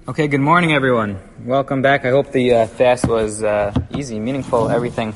Okay, good morning, everyone. Welcome back. I hope the fast was easy, meaningful, everything.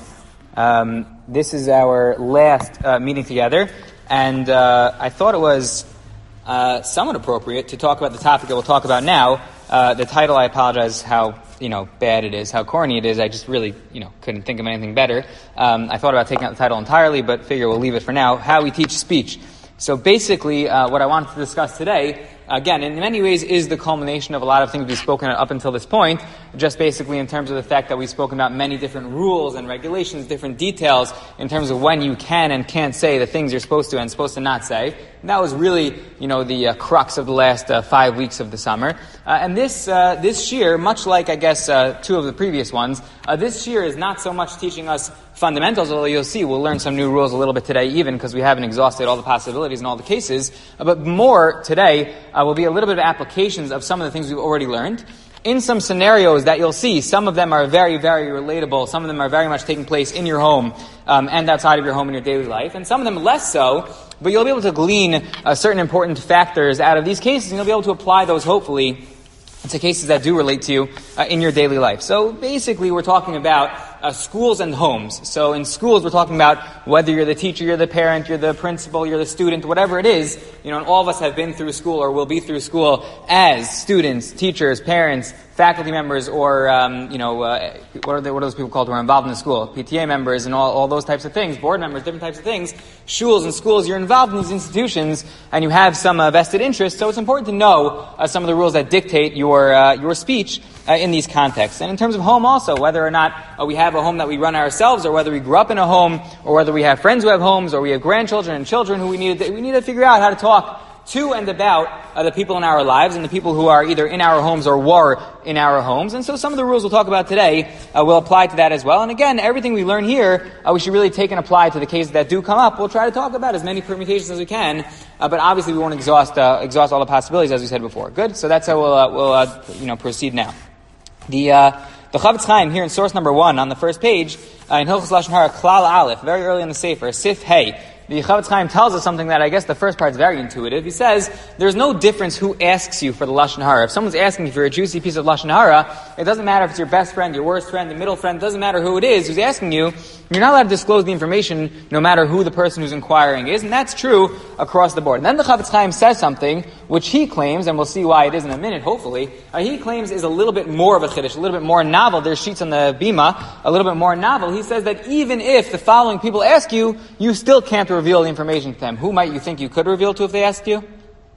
This is our last meeting together, and I thought it was somewhat appropriate to talk about the topic that we'll talk about now. The title, I apologize how bad it is, how corny it is. I just really couldn't think of anything better. I thought about taking out the title entirely, but figure we'll leave it for now. How we teach speech. So basically, what I wanted to discuss today, again, in many ways is the culmination of a lot of things we've spoken up until this point, just basically in terms of the fact that we've spoken about many different rules and regulations, different details in terms of when you can and can't say the things you're supposed to and supposed to not say. And that was really, the crux of the last 5 weeks of the summer. And this year, much like, I guess, two of the previous ones, this year is not so much teaching us fundamentals, although you'll see we'll learn some new rules a little bit today, even because we haven't exhausted all the possibilities in all the cases. But more today will be a little bit of applications of some of the things we've already learned. In some scenarios that you'll see, some of them are very, very relatable. Some of them are very much taking place in your home and outside of your home in your daily life. And some of them less so, but you'll be able to glean certain important factors out of these cases, and you'll be able to apply those, hopefully, to cases that do relate to you in your daily life. So basically, we're talking about schools and homes. So in schools, we're talking about whether you're the teacher, you're the parent, you're the principal, you're the student, whatever it is. And all of us have been through school or will be through school as students, teachers, parents, faculty members, or what are those people called who are involved in the school? PTA members and all those types of things, board members, different types of things. Shuls and schools, you're involved in these institutions and you have some vested interest. So it's important to know some of the rules that dictate your speech in these contexts. And in terms of home also, whether or not we have a home that we run ourselves, or whether we grew up in a home, or whether we have friends who have homes, or we have grandchildren and children who we need to figure out how to talk to and about the people in our lives and the people who are either in our homes or were in our homes. And so some of the rules we'll talk about today will apply to that as well. And again, everything we learn here, we should really take and apply to the cases that do come up. We'll try to talk about as many permutations as we can, but obviously we won't exhaust all the possibilities as we said before. Good? So that's how we'll proceed now. The Chofetz Chaim here in source number 1 on the first page in Hilchos Lashon Hara Klal Aleph, very early in the Sefer, Sif Hey. The Chofetz Chaim tells us something that I guess the first part is very intuitive. He says, there's no difference who asks you for the Lashon Hara. If someone's asking you for a juicy piece of Lashon Hara, it doesn't matter if it's your best friend, your worst friend, the middle friend, it doesn't matter who it is who's asking you. You're not allowed to disclose the information no matter who the person who's inquiring is, and that's true across the board. And then the Chofetz Chaim says something which he claims, and we'll see why it is in a minute, hopefully, he claims is a little bit more of a chiddush, a little bit more novel. There's sheets on the bima, a little bit more novel. He says that even if the following people ask you, you still can't reveal the information to them. Who might you think you could reveal to if they asked you?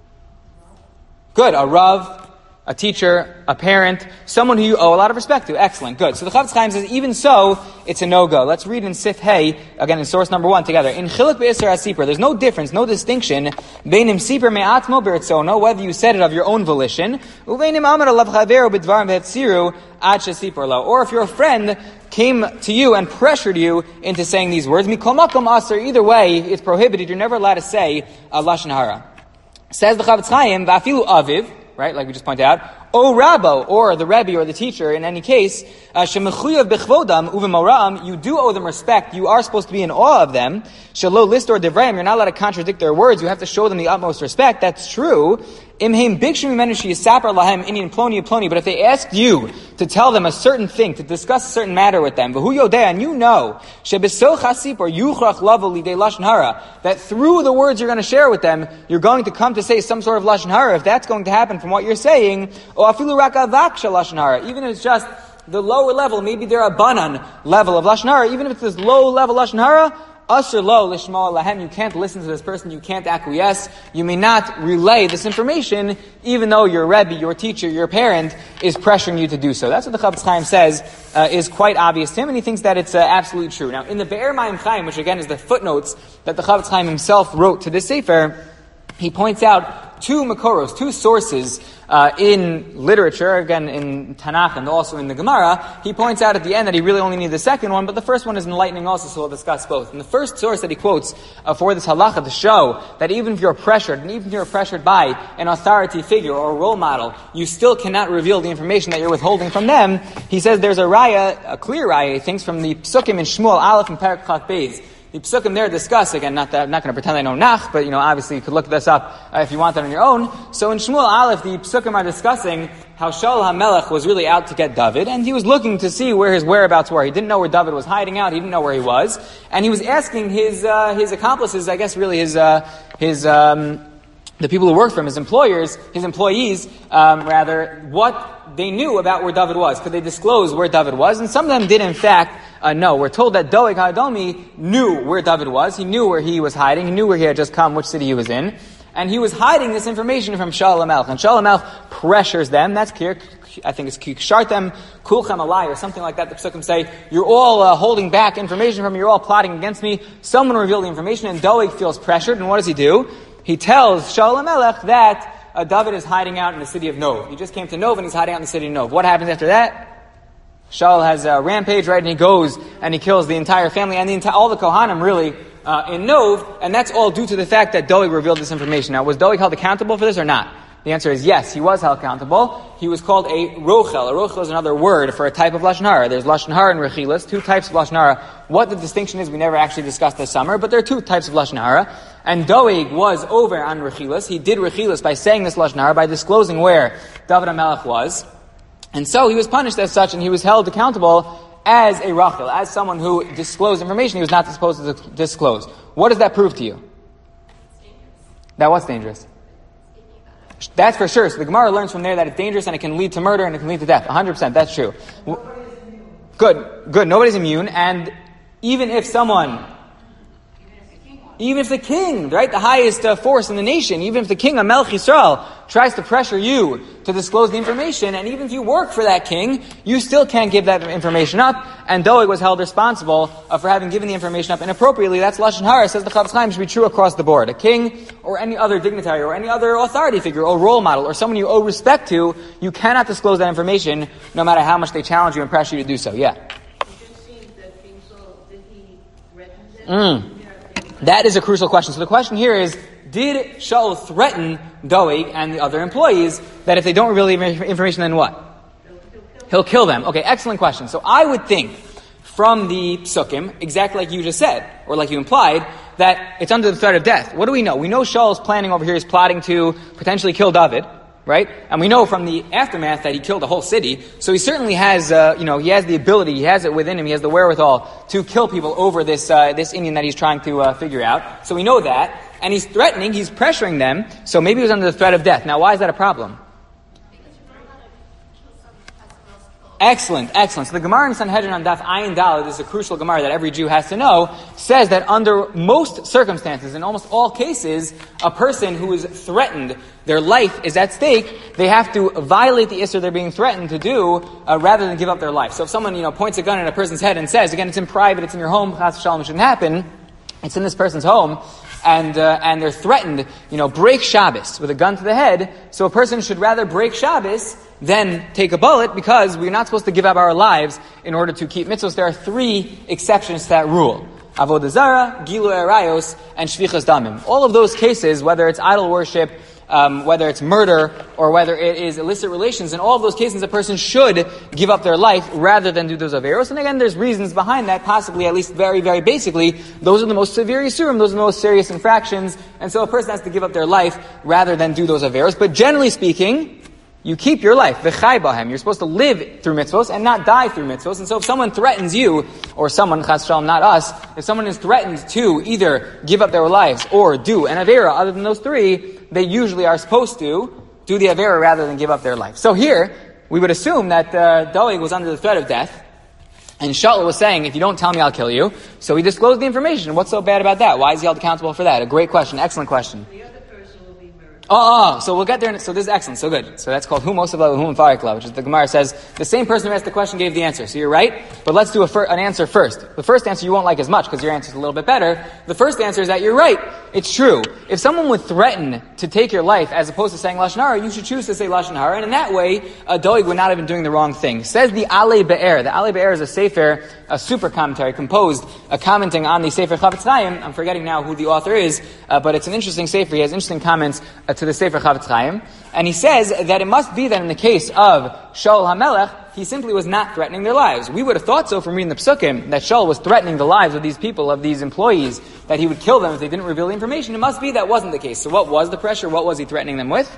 Good, a Rav, a teacher, a parent, someone who you owe a lot of respect to. Excellent, good. So the Chofetz Chaim says, even so, it's a no-go. Let's read in Sif Hey, again in source number 1 together. In Chilik Be'isar HaSipur, there's no difference, no distinction, Beinim Sipur Me'atmo B'ritzono, whether you said it of your own volition, Uveinim Amar Alav Chaveru B'dvarim V'etziru Ad Shesipur Lo, or if your friend came to you and pressured you into saying these words, Mikol Makom Aser, either way, it's prohibited, you're never allowed to say Lashon Hara. Says the Chofetz Chaim, V'afilu Aviv, right, like we just pointed out, O Rabbo, or the Rebbe or the teacher, in any case, Shemechuyav b'chvodam uvemoram, you do owe them respect, you are supposed to be in awe of them, Shelo list or devrayim, you're not allowed to contradict their words, you have to show them the utmost respect, that's true. Imheim bikshim mimenu sheyisaper lahem inyan ploni ploni, but if they asked you to tell them a certain thing, to discuss a certain matter with them, v'hu yodeh, and you know, shebesoch hasipor yuchrach lavo lidei lashon hara, that through the words you're going to share with them, you're going to come to say some sort of lashon hara, if that's going to happen from what you're saying, or afilu rak avak shel lashon hara, even if it's just the lower level, maybe they're a banan level of lashon hara, even if it's this low level lashon hara, Asher lo lishma lahem, you can't listen to this person, you can't acquiesce, you may not relay this information, even though your Rebbe, your teacher, your parent is pressuring you to do so. That's what the Chofetz Chaim says is quite obvious to him, and he thinks that it's absolutely true. Now, in the Be'er Mayim Chaim, which again is the footnotes that the Chofetz Chaim himself wrote to this Sefer, he points out two makoros, two sources in literature, again in Tanakh and also in the Gemara. He points out at the end that he really only needs the second one, but the first one is enlightening also, so we'll discuss both. And the first source that he quotes for this halacha to show that even if you're pressured, and even if you're pressured by an authority figure or a role model, you still cannot reveal the information that you're withholding from them. He says there's a raya, a clear raya, he thinks, from the Psukim in Shmuel Aleph and Perek Chaf Beis. The Psukim there discuss, again, I'm not going to pretend I know Nach, but obviously you could look this up if you want that on your own. So in Shmuel Aleph, the Psukim are discussing how Shaul HaMelech was really out to get David, and he was looking to see where his whereabouts were. He didn't know where David was hiding out, he didn't know where he was, and he was asking his accomplices, I guess really the people who worked for him, his employees, what they knew about where David was. Could they disclose where David was? And some of them did, in fact, know. We're told that Doeg HaEdomi knew where David was. He knew where he was hiding. He knew where he had just come, which city he was in. And he was hiding this information from Shaul HaMelech. And Shaul HaMelech pressures them. That's clear. I think it's Kshartem Kulchem Alai, or something like that. The Psukim say, you're all holding back information from me. You're all plotting against me. Someone revealed the information, and Doeg feels pressured. And what does he do? He tells Shaul HaMelech that David is hiding out in the city of Nov. He just came to Nov and he's hiding out in the city of Nov. What happens after that? Shaul has a rampage, right? And he goes and he kills the entire family and all the Kohanim really in Nov. And that's all due to the fact that Doeg revealed this information. Now, was Doeg held accountable for this or not? The answer is yes, he was held accountable. He was called a rochel. A rochel is another word for a type of lashon hara. There's lashon hara and rechilas, two types of lashon hara. What the distinction is, we never actually discussed this summer, but there are two types of lashon hara. And Doeg was over on rechilas. He did rechilas by saying this lashon hara, by disclosing where David HaMelech was. And so he was punished as such, and he was held accountable as a rochel, as someone who disclosed information he was not supposed to disclose. What does that prove to you? That was dangerous. That's for sure. So the Gemara learns from there that it's dangerous and it can lead to murder and it can lead to death. 100%, that's true. Good. Nobody's immune. And even if the king, right, the highest force in the nation, even if the king of Melech Yisrael tries to pressure you to disclose the information, and even if you work for that king, you still can't give that information up. And Doeg was held responsible for having given the information up inappropriately. That's lashon hara. Says the Chafetz Chaim, should be true across the board. A king or any other dignitary or any other authority figure or role model or someone you owe respect to, you cannot disclose that information no matter how much they challenge you and pressure you to do so. Yeah. It just seems that King Saul, did he threaten them? That is a crucial question. So the question here is, did Shaul threaten Doeg and the other employees that if they don't reveal the information, then what? He'll kill them. Okay, excellent question. So I would think from the Psukim, exactly like you just said, or like you implied, that it's under the threat of death. What do we know? We know Shaul's planning over here is plotting to potentially kill David, right? And we know from the aftermath that he killed a whole city. So he certainly has, he has the ability, he has it within him, he has the wherewithal to kill people over this Indian that he's trying to figure out. So we know that. And he's threatening, he's pressuring them. So maybe he was under the threat of death. Now, why is that a problem? Excellent. So the Gemara in Sanhedrin on Daf Ayin Daled is a crucial Gemara that every Jew has to know, says that under most circumstances, in almost all cases, a person who is threatened, their life is at stake, they have to violate the Isser they're being threatened to do, rather than give up their life. So if someone, points a gun at a person's head and says, again, it's in private, it's in your home, Chas v'Shalom, it shouldn't happen, it's in this person's home, and they're threatened, break Shabbos with a gun to the head, so a person should rather break Shabbos than take a bullet, because we're not supposed to give up our lives in order to keep mitzvos. There are 3 exceptions to that rule. Avodah Zarah, Gilu Arayos, and Shvichas Damim. All of those cases, whether it's idol worship, whether it's murder, or whether it is illicit relations, in all of those cases a person should give up their life rather than do those averos. And again, there's reasons behind that, possibly, at least very, very basically, those are the most severe yisurim, those are the most serious infractions, and so a person has to give up their life rather than do those averos. But generally speaking, you keep your life, v'chai bahem. You're supposed to live through mitzvos and not die through mitzvos. And so if someone threatens you, or someone, chas v'shalom, not us, if someone is threatened to either give up their lives or do an avera other than those 3, they usually are supposed to do the avera rather than give up their life. So here, we would assume that Doeg was under the threat of death, and Shaul was saying, if you don't tell me, I'll kill you. So he disclosed the information. What's so bad about that? Why is he held accountable for that? A great question, excellent question. So we'll get there. So this is excellent. So good. So that's called Humos of Hum Farikla, which is the Gemara says the same person who asked the question gave the answer. So you're right. But let's do an answer first. The first answer you won't like as much because your answer is a little bit better. The first answer is that you're right. It's true. If someone would threaten to take your life as opposed to saying Lashon Hara, you should choose to say Lashon Hara. And in that way, Doeg would not have been doing the wrong thing. Says the Alei Be'er. The Alei Be'er is a sefer, a super commentary composed, commenting on the Sefer Chafetz Chaim. I'm forgetting now who the author is, but it's an interesting sefer. He has interesting comments to the Sefer Chafetz Chaim. And he says that it must be that in the case of Shaul HaMelech, he simply was not threatening their lives. We would have thought so from reading the Psukim, that Shaul was threatening the lives of these people, of these employees, that he would kill them if they didn't reveal the information. It must be that wasn't the case. So what was the pressure? What was he threatening them with?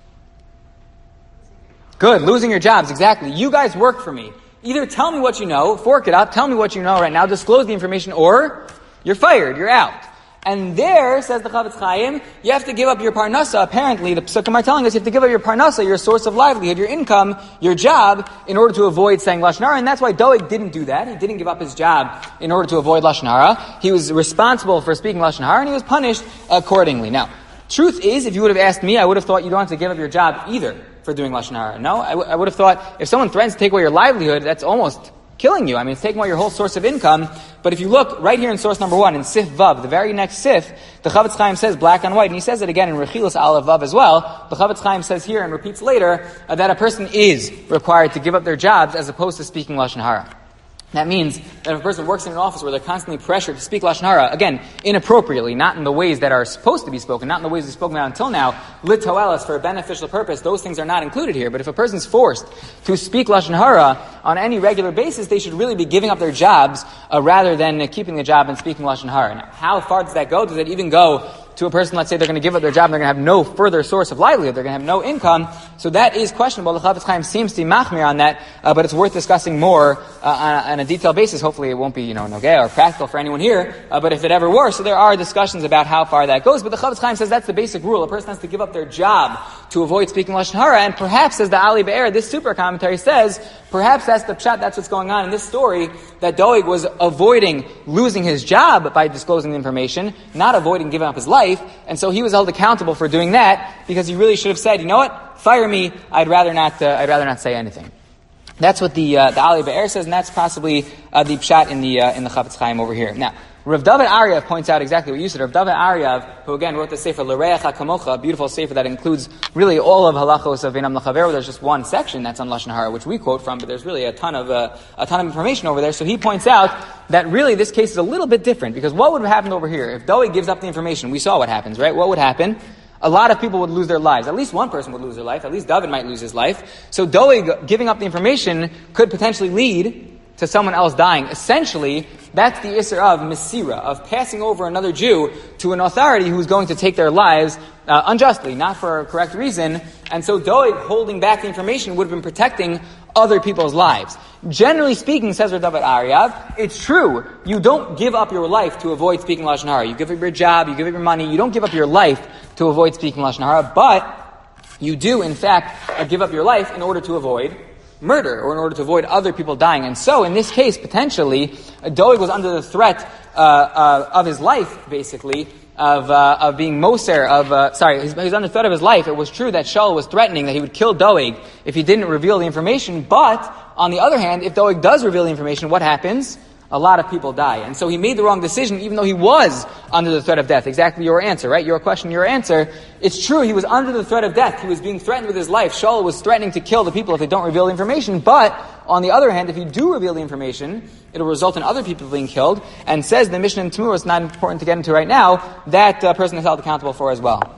Good, losing your jobs, exactly. You guys work for me. Either tell me what you know, fork it up, tell me what you know right now, disclose the information, or you're fired, you're out. And there, says the Chavetz Chaim, you have to give up your parnasa. Apparently, the Psukim are telling us you have to give up your parnasa, your source of livelihood, your income, your job, in order to avoid saying Lashon Hara. And that's why Doeg didn't do that. He didn't give up his job in order to avoid Lashon Hara. He was responsible for speaking Lashon Hara, and he was punished accordingly. Now, truth is, if you would have asked me, I would have thought you don't have to give up your job either for doing Lashon Hara. No, I would have thought if someone threatens to take away your livelihood, that's almost killing you. I mean, it's taking away your whole source of income. But if you look right here in source number 1, in Sif Vav, the very next Sif, the Chavetz Chaim says black on white, and he says it again in Rechilas Aleph Vav as well. The Chavetz Chaim says here and repeats later that a person is required to give up their jobs as opposed to speaking Lashon Hara. That means that if a person works in an office where they're constantly pressured to speak Lashon Hara, again, inappropriately, not in the ways that are supposed to be spoken, not in the ways we've spoken about until now, litoelis, for a beneficial purpose, those things are not included here. But if a person's forced to speak Lashon Hara on any regular basis, they should really be giving up their jobs rather than keeping the job and speaking Lashon Hara. Now, how far does that go? Does it even go to a person, let's say they're going to give up their job and they're going to have no further source of livelihood, they're going to have no income? So that is questionable. The Chavetz Chaim seems to be machmir on that, but it's worth discussing more on a detailed basis. Hopefully it won't be, nogay or practical for anyone here, but if it ever were, so there are discussions about how far that goes. But the Chavetz Chaim says that's the basic rule. A person has to give up their job to avoid speaking Lashon Hara, and perhaps, as the Ali Be'er, this super commentary says, perhaps that's the pshat, that's what's going on in this story, that Doeg was avoiding losing his job by disclosing the information, not avoiding giving up his life, and so he was held accountable for doing that, because he really should have said, you know what, fire me, I'd rather not say anything. That's what the Ali Be'er says, and that's possibly the pshat in the Chavetz Chaim over here. Now, Rav David Aryav points out exactly what you said. Rav David Aryav, who again wrote the Sefer L'Reach HaKamocha, a beautiful Sefer that includes really all of halachos of Einam L'Chaveru. There's just one section that's on Lashon Hara, which we quote from, but there's really a ton of information over there. So he points out that really this case is a little bit different, because what would have happened over here? If Doeg gives up the information, we saw what happens, right? What would happen? A lot of people would lose their lives. At least one person would lose their life. At least David might lose his life. So Doeg giving up the information could potentially lead to someone else dying. Essentially, that's the Isser of Mesira, of passing over another Jew to an authority who's going to take their lives unjustly, not for a correct reason. And so Doeg holding back the information would have been protecting other people's lives. Generally speaking, says Rav David Aryav, it's true, you don't give up your life to avoid speaking Lashon Hara. You give up your job, you give up your money, you don't give up your life to avoid speaking Lashon Hara, but you do, in fact, give up your life in order to avoid murder, or in order to avoid other people dying. And so, in this case, potentially, Doeg was under the threat of his life, basically, of being Moser, he was under threat of his life. It was true that Shaul was threatening that he would kill Doeg if he didn't reveal the information, but, on the other hand, if Doeg does reveal the information, what happens? A lot of people die. And so he made the wrong decision even though he was under the threat of death. Exactly your answer, right? Your question, your answer. It's true, he was under the threat of death. He was being threatened with his life. Shaul was threatening to kill the people if they don't reveal the information. But, on the other hand, if you do reveal the information, it'll result in other people being killed. And says the Mishnah in Tamur, it's not important to get into right now, that person is held accountable for as well.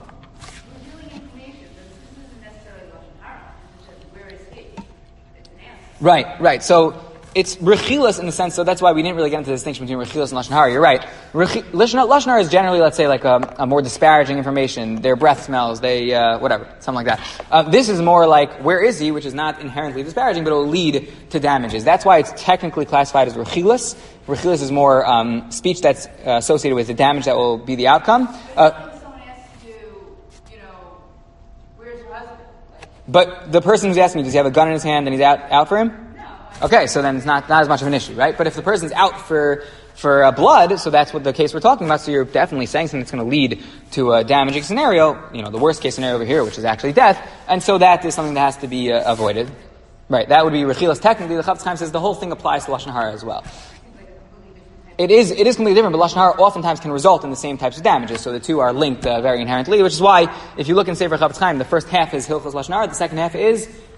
Right. So, it's rechilas in the sense, so that's why we didn't really get into the distinction between rechilas and Lashon Hara. You're right. Lashon Hara is generally, let's say, like a more disparaging information. Their breath smells, whatever, something like that. This is more like, where is he, which is not inherently disparaging, but it will lead to damages. That's why it's technically classified as rechilas. Rechilas is more speech that's associated with the damage that will be the outcome. Someone asks you, where's your husband? But the person who's asking you, does he have a gun in his hand and he's out for him? Okay, so then it's not as much of an issue, right? But if the person's out for blood, so that's what the case we're talking about, so you're definitely saying something that's going to lead to a damaging scenario, the worst case scenario over here, which is actually death, and so that is something that has to be avoided. Right, that would be rechilas. Technically, the Chavetz Chaim says the whole thing applies to Lashon Hara as well. It is completely different, but Lashon Hara oftentimes can result in the same types of damages, so the two are linked very inherently, which is why, if you look in Sefer Chavetz Chaim, the first half is Hilchos Lashon Hara, the second half is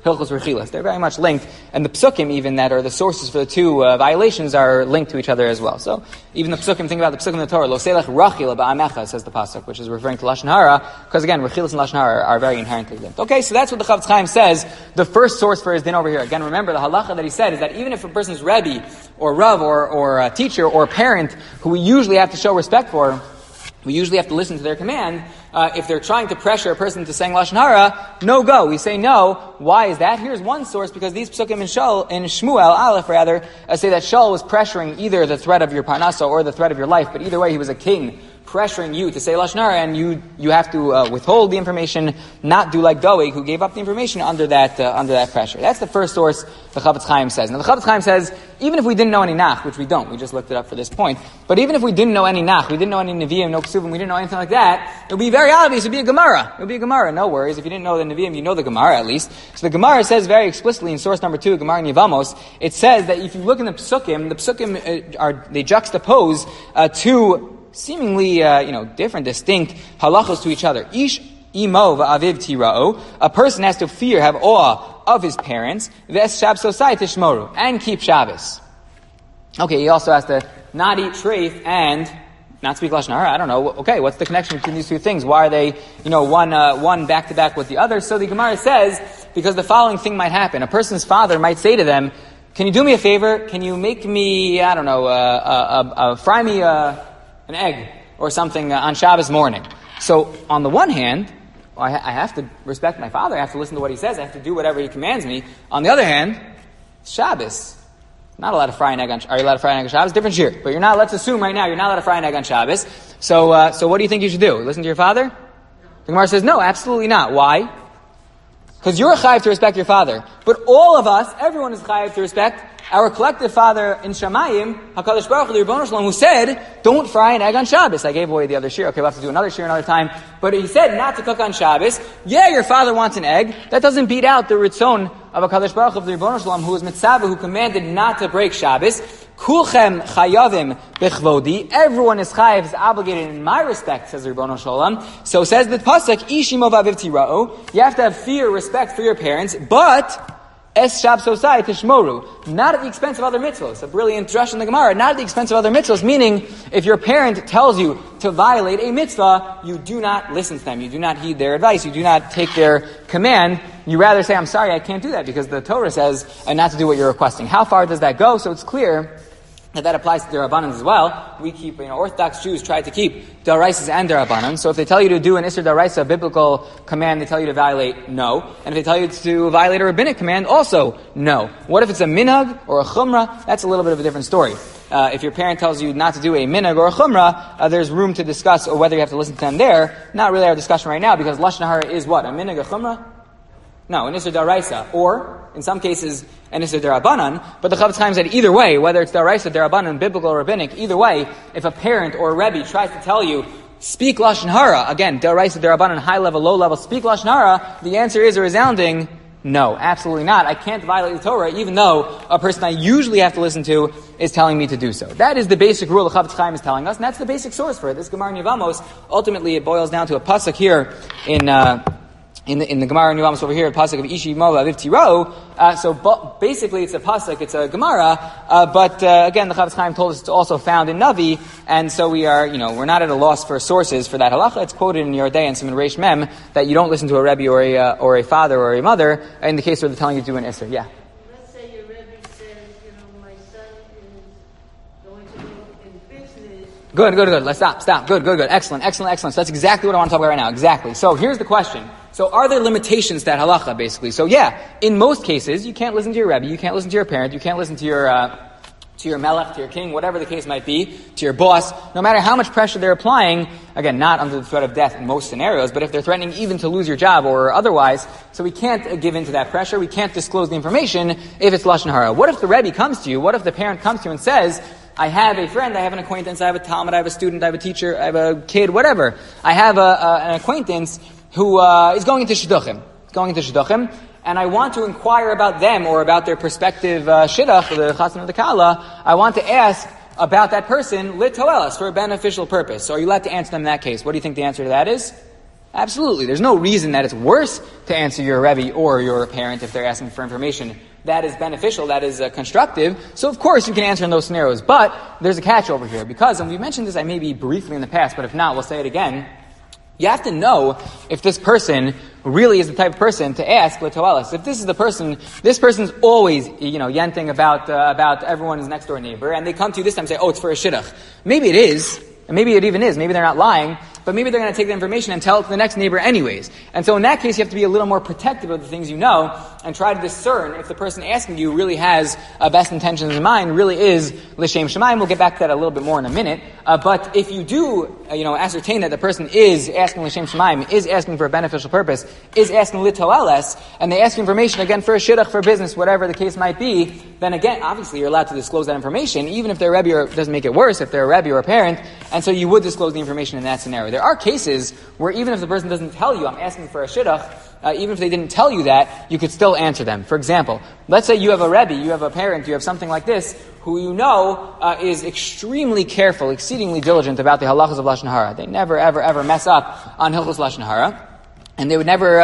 Hilchos Rechilas. They're very much linked, and the psukim even that are the sources for the two violations are linked to each other as well. So even the psukim, think about the psukim in the Torah, Lo selech rachil ba'amecha, says the pasuk, which is referring to Lashon Hara, because again, Rechilas and Lashon Hara are very inherently linked. Okay, so that's what the Chavetz Chaim says, the first source for his din over here. Again, remember the halacha that he said is that even if a person's Rebbe, or Rav, or a teacher, or parent, who we usually have to show respect for, we usually have to listen to their command. If they're trying to pressure a person to saying Lashon Hara, no go. We say no. Why is that? Here's one source, because these psukim in Shmuel, Aleph rather, say that Shaul was pressuring either the threat of your parnasa or the threat of your life, but either way he was a king, pressuring you to say Lashon Hara, and you have to withhold the information, not do like Doeg, who gave up the information under that pressure. That's the first source the Chavetz Chaim says. Now the Chavetz Chaim says, even if we didn't know any Nach, which we don't, we just looked it up for this point, but even if we didn't know any Nach, we didn't know any Nevi'im, no Ksuvim, we didn't know anything like that, it would be very obvious, it would be a Gemara. It would be a Gemara, no worries. If you didn't know the Nevi'im, you know the Gemara at least. So the Gemara says very explicitly in source number 2, Gemara in Yevamos, it says that if you look in the Psukim they juxtapose two seemingly, different, distinct halachos to each other. Ish imo va'aviv tira'o. A person has to fear, have awe of his parents. V'es shab sosai tishmoru. And keep Shabbos. Okay, he also has to not eat treif and not speak Lashon Hara. I don't know. Okay, what's the connection between these two things? Why are they, one back to back with the other? So the Gemara says, because the following thing might happen. A person's father might say to them, can you do me a favor? Can you make me, fry me an egg or something on Shabbos morning? So on the one hand, I have to respect my father. I have to listen to what he says. I have to do whatever he commands me. On the other hand, it's Shabbos. Not allowed to fry an egg on. Are you allowed to fry an egg on Shabbos? Different shir. But you're not. Let's assume right now you're not allowed to fry an egg on Shabbos. So what do you think you should do? Listen to your father? The Gemara says no, absolutely not. Why? Because you're a chayiv to respect your father. But all of us, everyone is chayiv to respect our collective father in Shamayim, HaKadosh Baruch Hu, the Rebbeinu Shalom, who said, don't fry an egg on Shabbos. I gave away the other shir. Okay, we'll have to do another shir another time. But he said not to cook on Shabbos. Yeah, your father wants an egg. That doesn't beat out the ritzon of HaKadosh Baruch Hu, the Rebbeinu Shalom, who was mitzvah, who commanded not to break Shabbos. Kulchem chayavim bechvodi. Everyone is chayav, is obligated in my respect, says the Rebbeinu Shalom. So says the pasuk, Ishimo v'aviv tira'o. You have to have fear, respect for your parents, but Es shab sosai tishmoru, not at the expense of other mitzvos. A brilliant drush in the Gemara, not at the expense of other mitzvos, meaning if your parent tells you to violate a mitzvah, you do not listen to them, you do not heed their advice, you do not take their command, you rather say, I'm sorry, I can't do that, because the Torah says not to do what you're requesting. How far does that go? So it's clear that applies to Derabanan as well. We keep, Orthodox Jews try to keep Daraisas and Derabanan. So if they tell you to do an Isser Daraisa, a biblical command, they tell you to violate, no. And if they tell you to violate a rabbinic command, also, no. What if it's a minhag or a chumrah? That's a little bit of a different story. If your parent tells you not to do a minhag or a chumrah, there's room to discuss whether you have to listen to them there. Not really our discussion right now, because Lashon Hara is what? A minhag, a chumrah? No, an Isser Daraisa. Or, in some cases, an Isser Derabanan. But the Chavetz Chaim said either way, whether it's Daraisa, Derabanan, biblical or rabbinic, either way, if a parent or a Rebbe tries to tell you, speak Lashon Hara, again, Daraisa, Derabanan, high level, low level, speak Lashon Hara, the answer is a resounding no, absolutely not. I can't violate the Torah, even though a person I usually have to listen to is telling me to do so. That is the basic rule the Chavetz Chaim is telling us, and that's the basic source for it. This Gemara in Yevamos, ultimately it boils down to a pasuk here in the Gemara in Yevamos over here, a pasuk of Ishi Mo Aviv Tiro. Basically it's a pasuk, it's a Gemara, but again, the Chavetz Chaim told us it's also found in Navi, and so we are, we're not at a loss for sources for that halacha. It's quoted in Yordei and Siman Reish Mem that you don't listen to a Rebbe or a father or a mother in the case where they're telling you to do an Isser. Yeah. Let's say your Rebbe says, my son is going to go in business. Good. Let's stop. Good. Excellent. So that's exactly what I want to talk about right now. Exactly. So here's the question. So are there limitations to that halacha, basically? So yeah, in most cases, you can't listen to your Rebbe, you can't listen to your parent, you can't listen to your melech, to your king, whatever the case might be, to your boss, no matter how much pressure they're applying, again, not under the threat of death in most scenarios, but if they're threatening even to lose your job or otherwise, so we can't give in to that pressure, we can't disclose the information if it's Lashon Hara. What if the Rebbe comes to you, what if the parent comes to you and says, I have a friend, I have an acquaintance, I have a talmid, I have a student, I have a teacher, I have a kid, whatever. I have an acquaintance who is going into shidduchim, and I want to inquire about them or about their prospective shidduch, the chassan of the kala. I want to ask about that person lit toelas, for a beneficial purpose. So are you allowed to answer them in that case? What do you think the answer to that is? Absolutely. There's no reason that it's worse to answer your Rebbe or your parent if they're asking for information that is beneficial, that is constructive. So of course you can answer in those scenarios. But there's a catch over here, because, and we mentioned this maybe briefly in the past, but if not, we'll say it again. You have to know if this person really is the type of person to ask l'toeles. If this is the person, this person's always, yenting about everyone's next door neighbor, and they come to you this time and say, oh, it's for a shidduch. Maybe it is, and maybe it even is. Maybe they're not lying, but maybe they're going to take the information and tell it to the next neighbor anyways. And so in that case, you have to be a little more protective of the things you know and try to discern if the person asking you really has best intentions in mind, really is l'shem shamayim. We'll get back to that a little bit more in a minute. But if you do, ascertain that the person is asking l'shem shamayim, is asking for a beneficial purpose, is asking l'toeles, and they ask information again for a shidduch, for business, whatever the case might be, then again, obviously you're allowed to disclose that information, even if they're a Rebbe, or doesn't make it worse if they're a Rebbe or a parent, and so you would disclose the information in that scenario. There are cases where even if the person doesn't tell you, I'm asking for a shidduch, even if they didn't tell you that, you could still answer them. For example, let's say you have a Rebbe, you have a parent, you have something like this, who you know is extremely careful, exceedingly diligent about the halachas of Lashon Hara. They never, ever, ever mess up on Hilchos Lashon Hara. And they would never,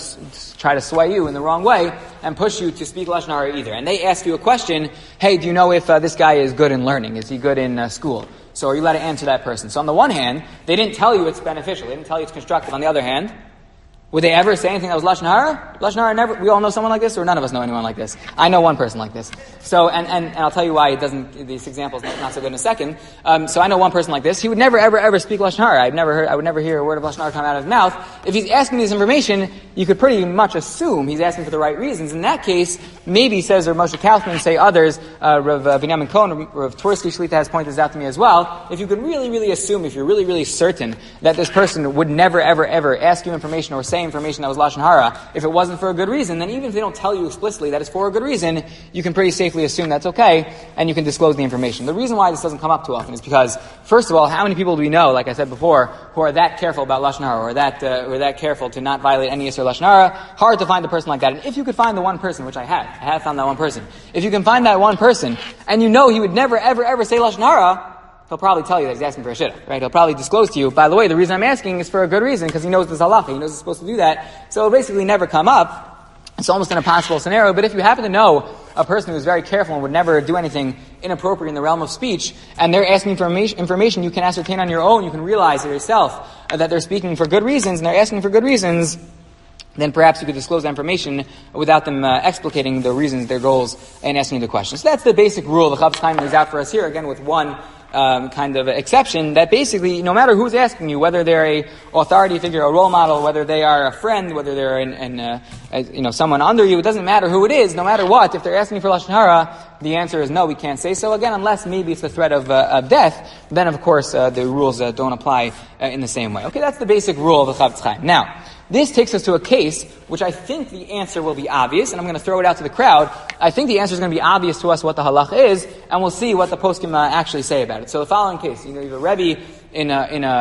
try to sway you in the wrong way and push you to speak Lashon Hara either. And they ask you a question, hey, do you know if this guy is good in learning? Is he good in school? So are you allowed to answer that person? So on the one hand, they didn't tell you it's beneficial. They didn't tell you it's constructive. On the other hand, would they ever say anything that was Lashon Hara? Lashon Hara never, we all know someone like this, or none of us know anyone like this. I know one person like this. So, and I'll tell you why it doesn't, this example is not so good in a second. So I know one person like this. He would never, ever, ever speak Lashon Hara. I would never hear a word of Lashon Hara come out of his mouth. If he's asking this information, you could pretty much assume he's asking for the right reasons. In that case, maybe, says Rav Moshe Kaufman, say others, Rav Binyamin Cohen, Rav Tversky Shlita has pointed this out to me as well. If you could really, really assume, if you're really, really certain that this person would never, ever, ever ask you information or say information that was Lashon Hara, if it wasn't for a good reason, then even if they don't tell you explicitly that it's for a good reason, you can pretty safely assume that's okay, and you can disclose the information. The reason why this doesn't come up too often is because, first of all, how many people do we know, like I said before, who are that careful about Lashon Hara, or that careful to not violate any Yisur Lashon Hara? Hard to find a person like that. And if you could find the one person, which I have found that one person, if you can find that one person, and you know he would never, ever, ever say Lashon Hara, he'll probably tell you that he's asking for a shidduch, right? He'll probably disclose to you, by the way, the reason I'm asking is for a good reason, because he knows this halacha, he knows he's supposed to do that. So it'll basically never come up. It's almost an impossible scenario, but if you happen to know a person who's very careful and would never do anything inappropriate in the realm of speech, and they're asking for information you can ascertain on your own, you can realize it yourself, that they're speaking for good reasons, and they're asking for good reasons, then perhaps you could disclose that information without them explicating the reasons, their goals, and asking you the questions. So that's the basic rule the Chofetz Chaim lays out for us here, again with one kind of exception, that basically, no matter who's asking you, whether they're a authority figure, a role model, whether they are a friend, whether they're someone under you, it doesn't matter who it is, no matter what, if they're asking you for Lashon Hara, the answer is no, we can't say so. Again, unless maybe it's the threat of death, then of course the rules don't apply in the same way. Okay, that's the basic rule of the Chofetz Chaim. Now, this takes us to a case which I think the answer will be obvious, and I'm going to throw it out to the crowd. I think the answer is going to be obvious to us what the halach is, and we'll see what the poskim actually say about it. So the following case, you have a Rebbe in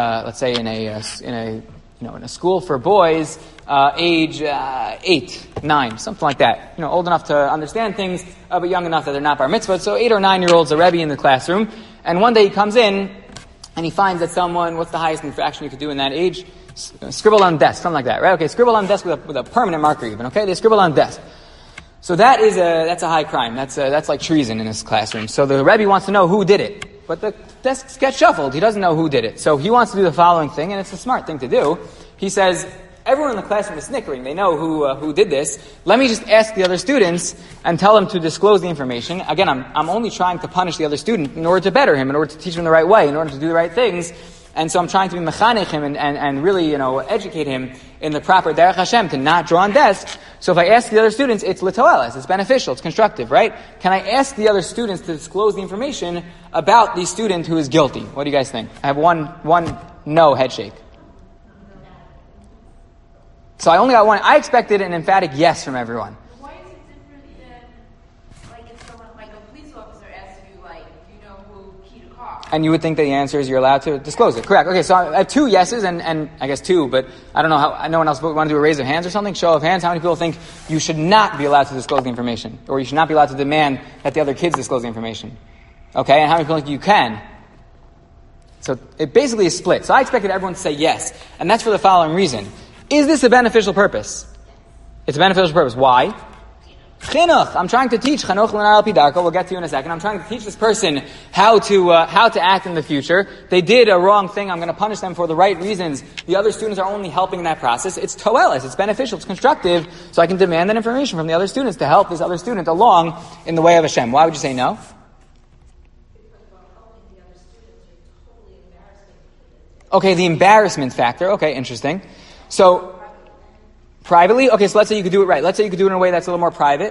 a school for boys, age 8, 9, something like that. Old enough to understand things, but young enough that they're not bar mitzvah. So 8 or 9 year olds, a Rebbe in the classroom, and one day he comes in and he finds that someone, what's the highest infraction you could do in that age? Scribble on desk, something like that, right? Okay, scribble on desk with a permanent marker even, okay? They scribble on desk. So that's a high crime. That's like treason in this classroom. So the Rebbe wants to know who did it. But the desks get shuffled. He doesn't know who did it. So he wants to do the following thing, and it's a smart thing to do. He says, everyone in the classroom is snickering. They know who did this. Let me just ask the other students and tell them to disclose the information. Again, I'm only trying to punish the other student in order to better him, in order to teach him the right way, in order to do the right things. And so I'm trying to be mechanech him and really, educate him in the proper derech Hashem to not draw on desks. So if I ask the other students, it's l'toeles, it's beneficial, it's constructive, right? Can I ask the other students to disclose the information about the student who is guilty? What do you guys think? I have one no head shake. So I only got one. I expected an emphatic yes from everyone. Why is it different than, like, if someone, like a police officer asks you, like, do you know who keyed a car? And you would think that the answer is you're allowed to disclose it. Correct. Okay, so I have 2 yeses and I guess 2, but I don't know how, no one else want to do a raise of hands or something? Show of hands. How many people think you should not be allowed to disclose the information? Or you should not be allowed to demand that the other kids disclose the information? Okay, and how many people think you can? So it basically is split. So I expected everyone to say yes. And that's for the following reason. Is this a beneficial purpose? It's a beneficial purpose. Why? Chinuch. I'm trying to teach Chanuch L'nar Al Pi Darko. We'll get to in a second. I'm trying to teach this person how to act in the future. They did a wrong thing. I'm going to punish them for the right reasons. The other students are only helping in that process. It's toelis. It's beneficial. It's constructive. So I can demand that information from the other students to help this other student along in the way of Hashem. Why would you say no? Okay, the embarrassment factor. Okay, interesting. So, privately? Okay, so let's say you could do it right. Let's say you could do it in a way that's a little more private.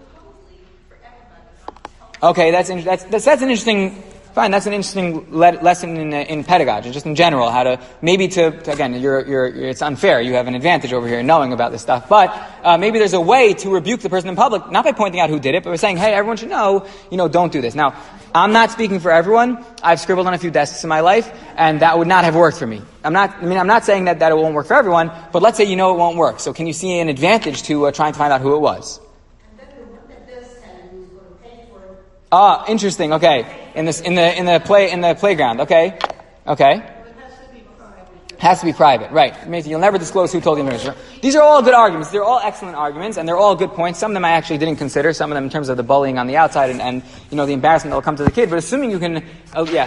Okay, that's an interesting. Fine, that's an interesting lesson in pedagogy, just in general, how to maybe again, it's unfair. You have an advantage over here knowing about this stuff, but maybe there's a way to rebuke the person in public, not by pointing out who did it, but by saying, "Hey, everyone should know, don't do this." Now, I'm not speaking for everyone. I've scribbled on a few desks in my life, and that would not have worked for me. I'm not saying that it won't work for everyone, but let's say it won't work. So, can you see an advantage to trying to find out who it was? Ah, interesting. Okay, in the playground. Okay. Has to be private, right? You'll never disclose who told the information. These are all good arguments. They're all excellent arguments, and they're all good points. Some of them I actually didn't consider. Some of them in terms of the bullying on the outside and the embarrassment that will come to the kid. But assuming you can, yeah.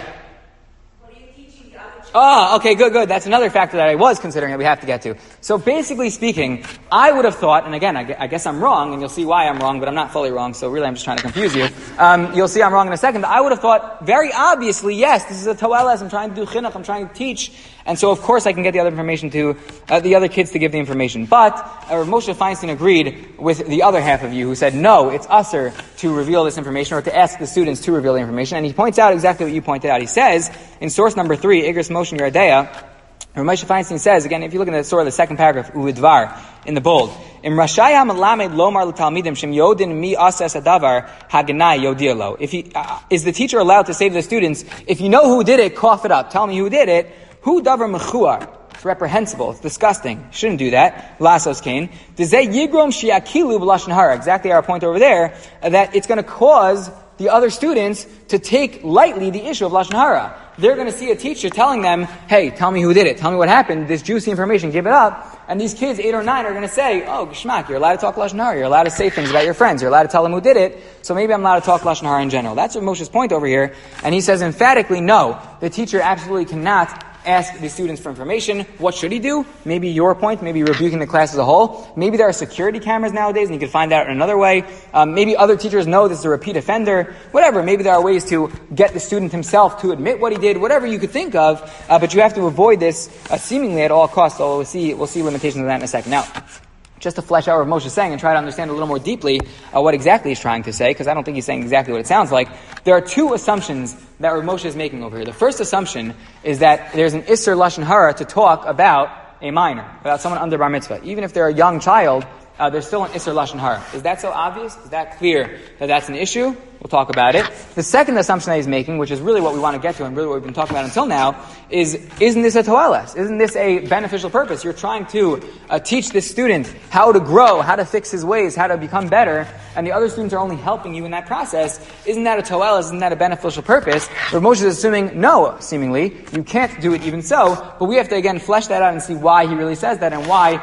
Okay, good. That's another factor that I was considering that we have to get to. So basically speaking, I would have thought, and again, I guess I'm wrong, and you'll see why I'm wrong, but I'm not fully wrong, so really I'm just trying to confuse you. You'll see I'm wrong in a second, but I would have thought, very obviously, yes, this is a toeles, I'm trying to do chinuch, I'm trying to teach, and so of course I can get the other information to, the other kids to give the information. But, Moshe Feinstein agreed with the other half of you who said, no, it's usher to reveal this information, or to ask the students to reveal the information, and he points out exactly what you pointed out. He says, in source number 3, Igros Moshe Yeridea, Moshe Feinstein says, again, if you look at the second paragraph, Uvidvar, in the bold, Im Rashaya Malamed Lomar L'Talmidim Shem Yodin Mi Asas Adavar Haganai Yodialo. Is the teacher allowed to say to the students, if you know who did it, cough it up, tell me who did it, Hu Davar Mechuar. It's reprehensible. It's disgusting. Shouldn't do that. Lasos Kain. Yigrom Shiakilu B'Lashon Hara. Exactly our point over there, that it's going to cause the other students to take lightly the issue of Lashon Hara. They're going to see a teacher telling them, hey, tell me who did it. Tell me what happened. This juicy information, give it up. And these kids, 8 or 9, are going to say, oh, Geshmak, you're allowed to talk Lashon Hara. You're allowed to say things about your friends. You're allowed to tell them who did it. So maybe I'm allowed to talk Lashon Hara in general. That's what Moshe's point over here. And he says emphatically, no, the teacher absolutely cannot ask the students for information. What should he do? Maybe your point, maybe rebuking the class as a whole. Maybe there are security cameras nowadays and you can find out in another way. Maybe other teachers know this is a repeat offender. Whatever. Maybe there are ways to get the student himself to admit what he did. Whatever you could think of. But you have to avoid this seemingly at all costs. So we'll see limitations of that in a second. Now, just to flesh out what Moshe is saying and try to understand a little more deeply what exactly he's trying to say, because I don't think he's saying exactly what it sounds like. There are two assumptions that Rav Moshe is making over here. The first assumption is that there's an Isser Lashon Hara to talk about a minor, about someone under bar mitzvah. Even if they're a young child, there's still an Isser Lashon Hara. Is that so obvious? Is that clear that that's an issue? We'll talk about it. The second assumption that he's making, which is really what we want to get to and really what we've been talking about until now, isn't this a toeles? Isn't this a beneficial purpose? You're trying to teach this student how to grow, how to fix his ways, how to become better, and the other students are only helping you in that process. Isn't that a toeles? Isn't that a beneficial purpose? Rav Moshe is assuming, no, seemingly, you can't do it even so, but we have to again flesh that out and see why he really says that and why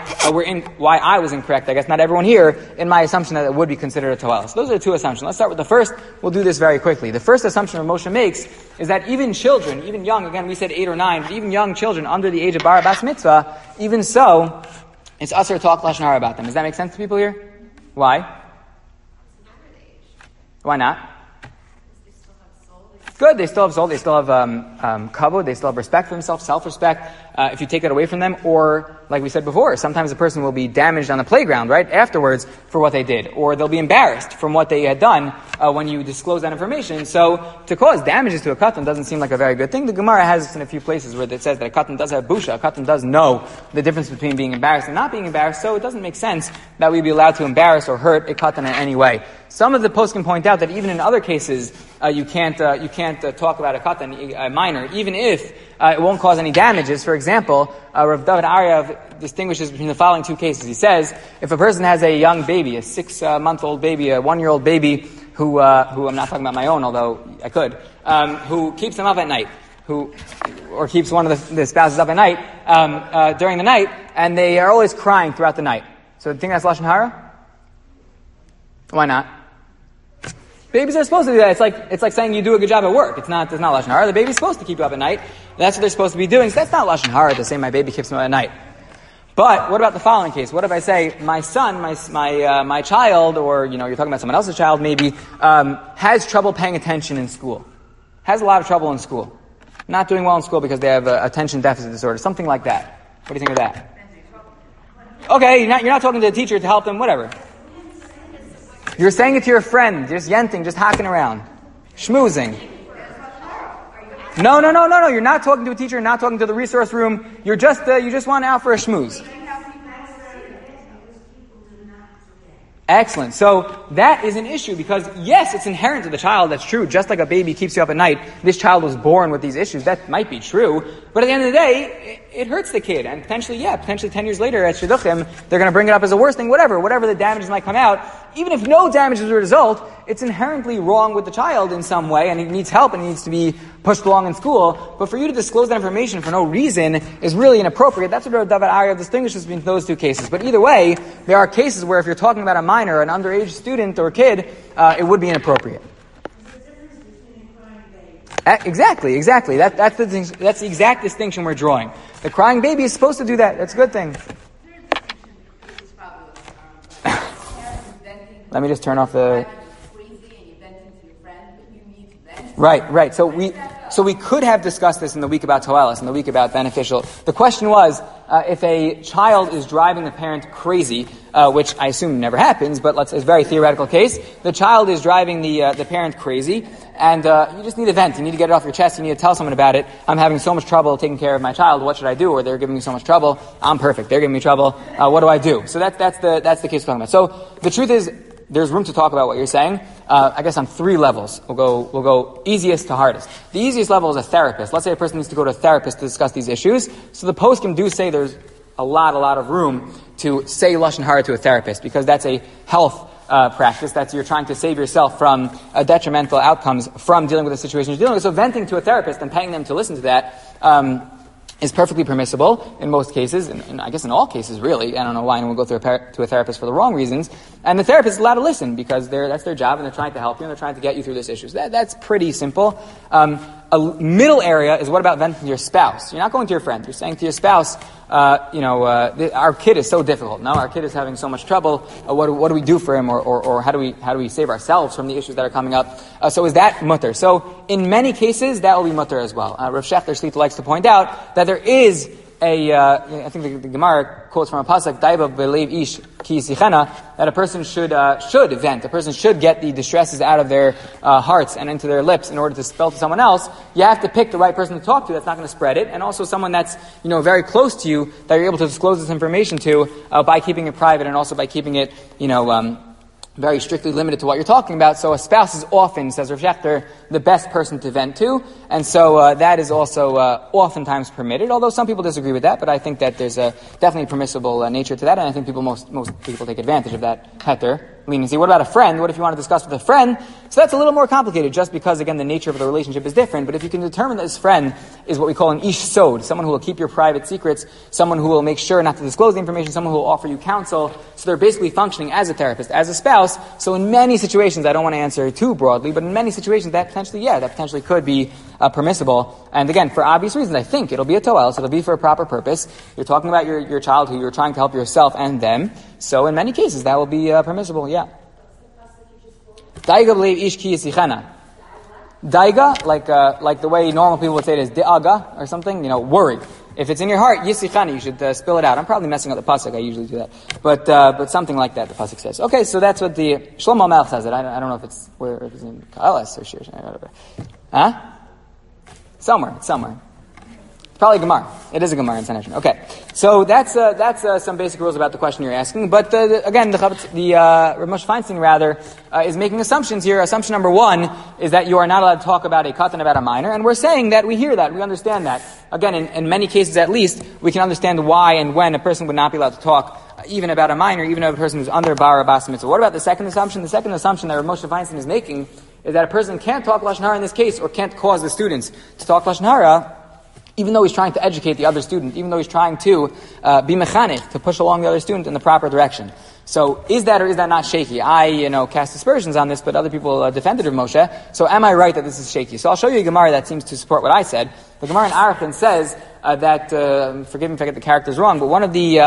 I was incorrect, I guess not everyone here, in my assumption that it would be considered a toeles. So those are the two assumptions. Let's start with the first. We'll do this very quickly. The first assumption Rav Moshe makes is that even children, even young, again we said 8 or 9, but even young children under the age of bar bas mitzvah, even so, it's usher to talk Lashon Hara about them. Does that make sense to people here? Why? Why not? Good, they still have soul, they still have kavod, they still have respect for themselves, self-respect. If you take that away from them, or, like we said before, sometimes a person will be damaged on the playground, right, afterwards for what they did, or they'll be embarrassed from what they had done when you disclose that information. So, to cause damages to a katan doesn't seem like a very good thing. The Gemara has this in a few places where it says that a katan does have busha, a katan does know the difference between being embarrassed and not being embarrassed, so it doesn't make sense that we'd be allowed to embarrass or hurt a katan in any way. Some of the poskim point out that even in other cases, you can't talk about a katan, a minor, even if it won't cause any damages. For example, Rav David Aryav distinguishes between the following two cases. He says, if a person has a young baby, a 6-month-old baby, a 1-year-old baby, who I'm not talking about my own, although I could, who keeps them up at night, or keeps one of the spouses up at night, during the night, and they are always crying throughout the night. So do you think that's Lashon Hara? Why not? Babies are supposed to do that. It's like saying you do a good job at work. It's not Lashon Hara. The baby's supposed to keep you up at night. That's what they're supposed to be doing. So that's not Lashon Hara to say my baby keeps me up at night. But what about the following case? What if I say my son, my child, or you're talking about someone else's child maybe, has trouble paying attention in school, has a lot of trouble in school, not doing well in school because they have attention deficit disorder, something like that. What do you think of that? Okay, you're not talking to the teacher to help them, whatever. You're saying it to your friend, just yenting, just hacking around, schmoozing. No. You're not talking to a teacher. You're not talking to the resource room. You just want out for a schmooze. Excellent. So that is an issue because, yes, it's inherent to the child. That's true. Just like a baby keeps you up at night, this child was born with these issues. That might be true. But at the end of the day, it hurts the kid. And potentially 10 years later at Shidduchim, they're going to bring it up as a worse thing, whatever the damages might come out. Even if no damage is a result, it's inherently wrong with the child in some way, and he needs help and he needs to be pushed along in school. But for you to disclose that information for no reason is really inappropriate. That's what David Arya distinguishes between those two cases. But either way, there are cases where if you're talking about a minor, an underage student or kid, it would be inappropriate. Exactly. That's the exact distinction we're drawing. The crying baby is supposed to do that. That's a good thing. Let me just turn off the... Right. So we could have discussed this in the week about Toelis, in the week about beneficial. The question was, if a child is driving the parent crazy, which I assume never happens, but it's a very theoretical case. The child is driving the parent crazy, and you just need a vent. You need to get it off your chest. You need to tell someone about it. I'm having so much trouble taking care of my child. What should I do? Or they're giving me so much trouble. I'm perfect. They're giving me trouble. What do I do? So that's the case we're talking about. So the truth is, there's room to talk about what you're saying. I guess on 3 levels. We'll go easiest to hardest. The easiest level is a therapist. Let's say a person needs to go to a therapist to discuss these issues. So the poskim do say there's a lot of room to say Lashon Hara to a therapist because that's a health practice. That's you're trying to save yourself from detrimental outcomes from dealing with the situation you're dealing with. So venting to a therapist and paying them to listen to that is perfectly permissible in most cases, and I guess in all cases, really. I don't know why anyone would go to a therapist for the wrong reasons. And the therapist is allowed to listen because that's their job, and they're trying to help you, and they're trying to get you through this issue. So that's pretty simple. A middle area is what about venting to your spouse? You're not going to your friend. You're saying to your spouse, our kid is so difficult. No, our kid is having so much trouble. What do we do for him, or how do we save ourselves from the issues that are coming up? So is that mutter? So in many cases, that will be mutter as well. Rav Shechter Shlita likes to point out that there is I think the Gemara quotes from a pasuk, "Daiba belev ish ki sichena," that a person should vent. A person should get the distresses out of their hearts and into their lips in order to spill to someone else. You have to pick the right person to talk to that's not going to spread it, and also someone that's very close to you that you're able to disclose this information to by keeping it private and also by keeping it very strictly limited to what you're talking about. So a spouse is often, says Rav Shechter, the best person to vent to, and so that is also oftentimes permitted, although some people disagree with that, but I think that there's a definitely permissible nature to that, and I think most people take advantage of that heter leniency. What about a friend? What if you want to discuss with a friend? So that's a little more complicated, just because, again, the nature of the relationship is different, but if you can determine that this friend is what we call an ish sod, someone who will keep your private secrets, someone who will make sure not to disclose the information, someone who will offer you counsel, so they're basically functioning as a therapist, as a spouse. So in many situations, I don't want to answer too broadly, but in many situations that potentially could be permissible. And again, for obvious reasons, I think it'll be a toel, so it'll be for a proper purpose. You're talking about your child who you're trying to help yourself and them. So in many cases, that will be permissible, yeah. Daiga b'leiv ish ki yisichena. Daiga, like the way normal people would say it is de'aga, or something, worry. If it's in your heart, yisichana, you should spill it out. I'm probably messing up the pasuk. I usually do that, but something like that the pasuk says. Okay, so that's what the Shlomo Melech says it. I don't know if it's in Ka'alas or Shir. Huh? Somewhere. It's probably Gemara. It is a Gemara in Sanhedrin. Okay, so that's some basic rules about the question you're asking. But again, the Rav Moshe Feinstein is making assumptions here. Assumption number 1 is that you are not allowed to talk about a katan, about a minor, and we're saying that we hear that, we understand that. Again, in many cases at least, we can understand why and when a person would not be allowed to talk even about a minor, even about a person who's under bar or bas mitzvah. What about the second assumption? The second assumption that Rav Moshe Feinstein is making is that a person can't talk Lashon Hara in this case, or can't cause the students to talk Lashon Hara, even though he's trying to educate the other student, even though he's trying to be mechanech, to push along the other student in the proper direction. So is that or is that not shaky? I, cast aspersions on this, but other people defended Rav Moshe. So am I right that this is shaky? So I'll show you a Gemara that seems to support what I said. The Gemara in Arachin says that, forgive me if I get the characters wrong, but one of the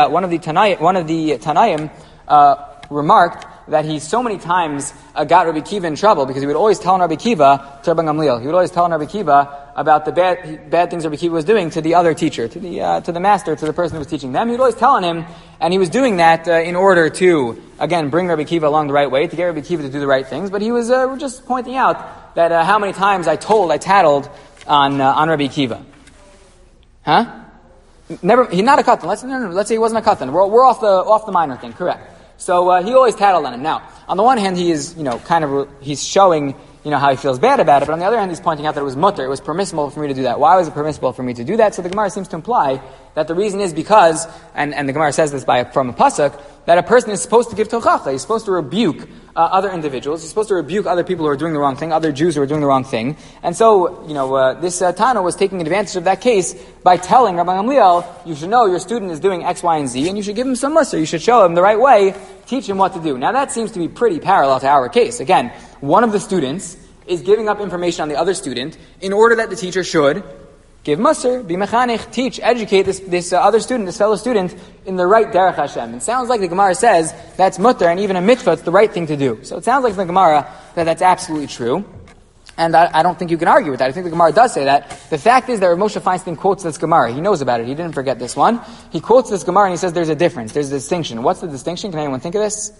Tanaim remarked that he so many times got Rabbi Kiva in trouble because he would always tell Rabbi Kiva to Rabban Gamliel. He would always tell Rabbi Kiva about the bad things Rabbi Kiva was doing to the other teacher, to the master, to the person who was teaching them. He would always tell on him, and he was doing that in order to, again, bring Rabbi Kiva along the right way, to get Rabbi Kiva to do the right things. But he was just pointing out that how many times I tattled on Rabbi Kiva. Huh? He's not a katan. Let's say he wasn't a katan. We're off the minor thing, correct? So he always tattled on him. Now, on the one hand, he is, he's showing, how he feels bad about it. But on the other hand, he's pointing out that it was mutter. It was permissible for me to do that. Why was it permissible for me to do that? So the Gemara seems to imply that the reason is because, and the Gemara says this from a pasuk, that a person is supposed to give tochacha. He's supposed to rebuke other individuals. He's supposed to rebuke other people who are doing the wrong thing, other Jews who are doing the wrong thing. And so, this Tana was taking advantage of that case by telling Rabban Gamliel, you should know your student is doing X, Y, and Z, and you should give him some mussar. You should show him the right way, teach him what to do. Now that seems to be pretty parallel to our case. Again, one of the students is giving up information on the other student in order that the teacher should give mussar, be mechanech, teach, educate this other student, this fellow student, in the right derech Hashem. It sounds like the Gemara says that's mutter, and even a mitzvah, it's the right thing to do. So it sounds like the Gemara that's absolutely true. And I don't think you can argue with that. I think the Gemara does say that. The fact is that Rav Moshe Feinstein quotes this Gemara. He knows about it. He didn't forget this one. He quotes this Gemara and he says there's a difference. There's a distinction. What's the distinction? Can anyone think of this?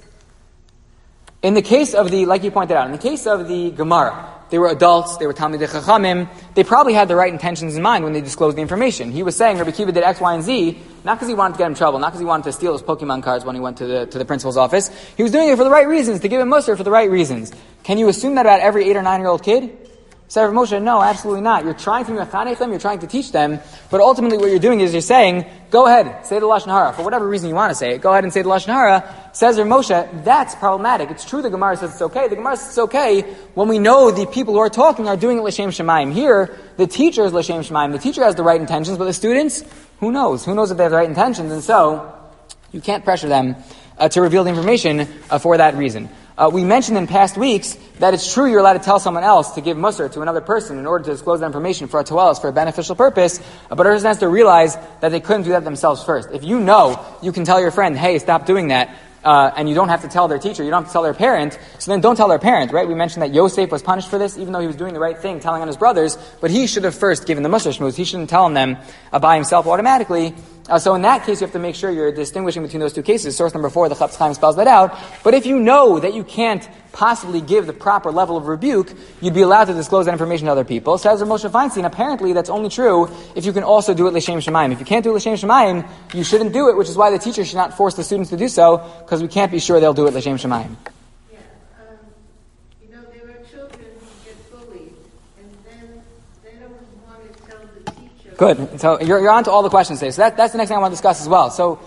In the case of like you pointed out, in the case of the Gemara, they were adults, they were Talmidei Chachamim, they probably had the right intentions in mind when they disclosed the information. He was saying Rabbi Kiva did X, Y, and Z, not because he wanted to get him in trouble, not because he wanted to steal his Pokemon cards when he went to the principal's office. He was doing it for the right reasons, to give him mussar for the right reasons. Can you assume that about every 8 or 9-year-old kid? Said Rav Moshe, no, absolutely not. You're trying to mechanech them, you're trying to teach them, but ultimately what you're doing is you're saying, go ahead, say the Lashon Hara. For whatever reason you want to say it, go ahead and say the Lashon Hara. Says Rav Moshe, that's problematic. It's true the Gemara says it's okay. The Gemara says it's okay when we know the people who are talking are doing it l'shem shemaim. Here, the teacher is l'shem shemaim. The teacher has the right intentions, but the students, who knows? Who knows if they have the right intentions? And so, you can't pressure them to reveal the information for that reason. We mentioned in past weeks that it's true you're allowed to tell someone else to give mussar to another person in order to disclose that information for a toelas, for a beneficial purpose, but a person has to realize that they couldn't do that themselves first. If you know, you can tell your friend, hey, stop doing that, and you don't have to tell their teacher, you don't have to tell their parent, so then don't tell their parent, right? We mentioned that Yosef was punished for this, even though he was doing the right thing, telling on his brothers, but he should have first given the mussar shmooze. He shouldn't tell them by himself automatically. So in that case, you have to make sure you're distinguishing between those two cases. Source number 4, the Chafetz Chaim spells that out. But if you know that you can't possibly give the proper level of rebuke, you'd be allowed to disclose that information to other people. Says Rav Moshe Feinstein, apparently that's only true if you can also do it l'shem shemaim. If you can't do it l'shem shemaim, you shouldn't do it, which is why the teacher should not force the students to do so, because we can't be sure they'll do it l'shem shemaim. Yeah, there are children who get bullied, and then they don't want to tell the teacher. Good. So you're on to all the questions today. So that's the next thing I want to discuss as well. So,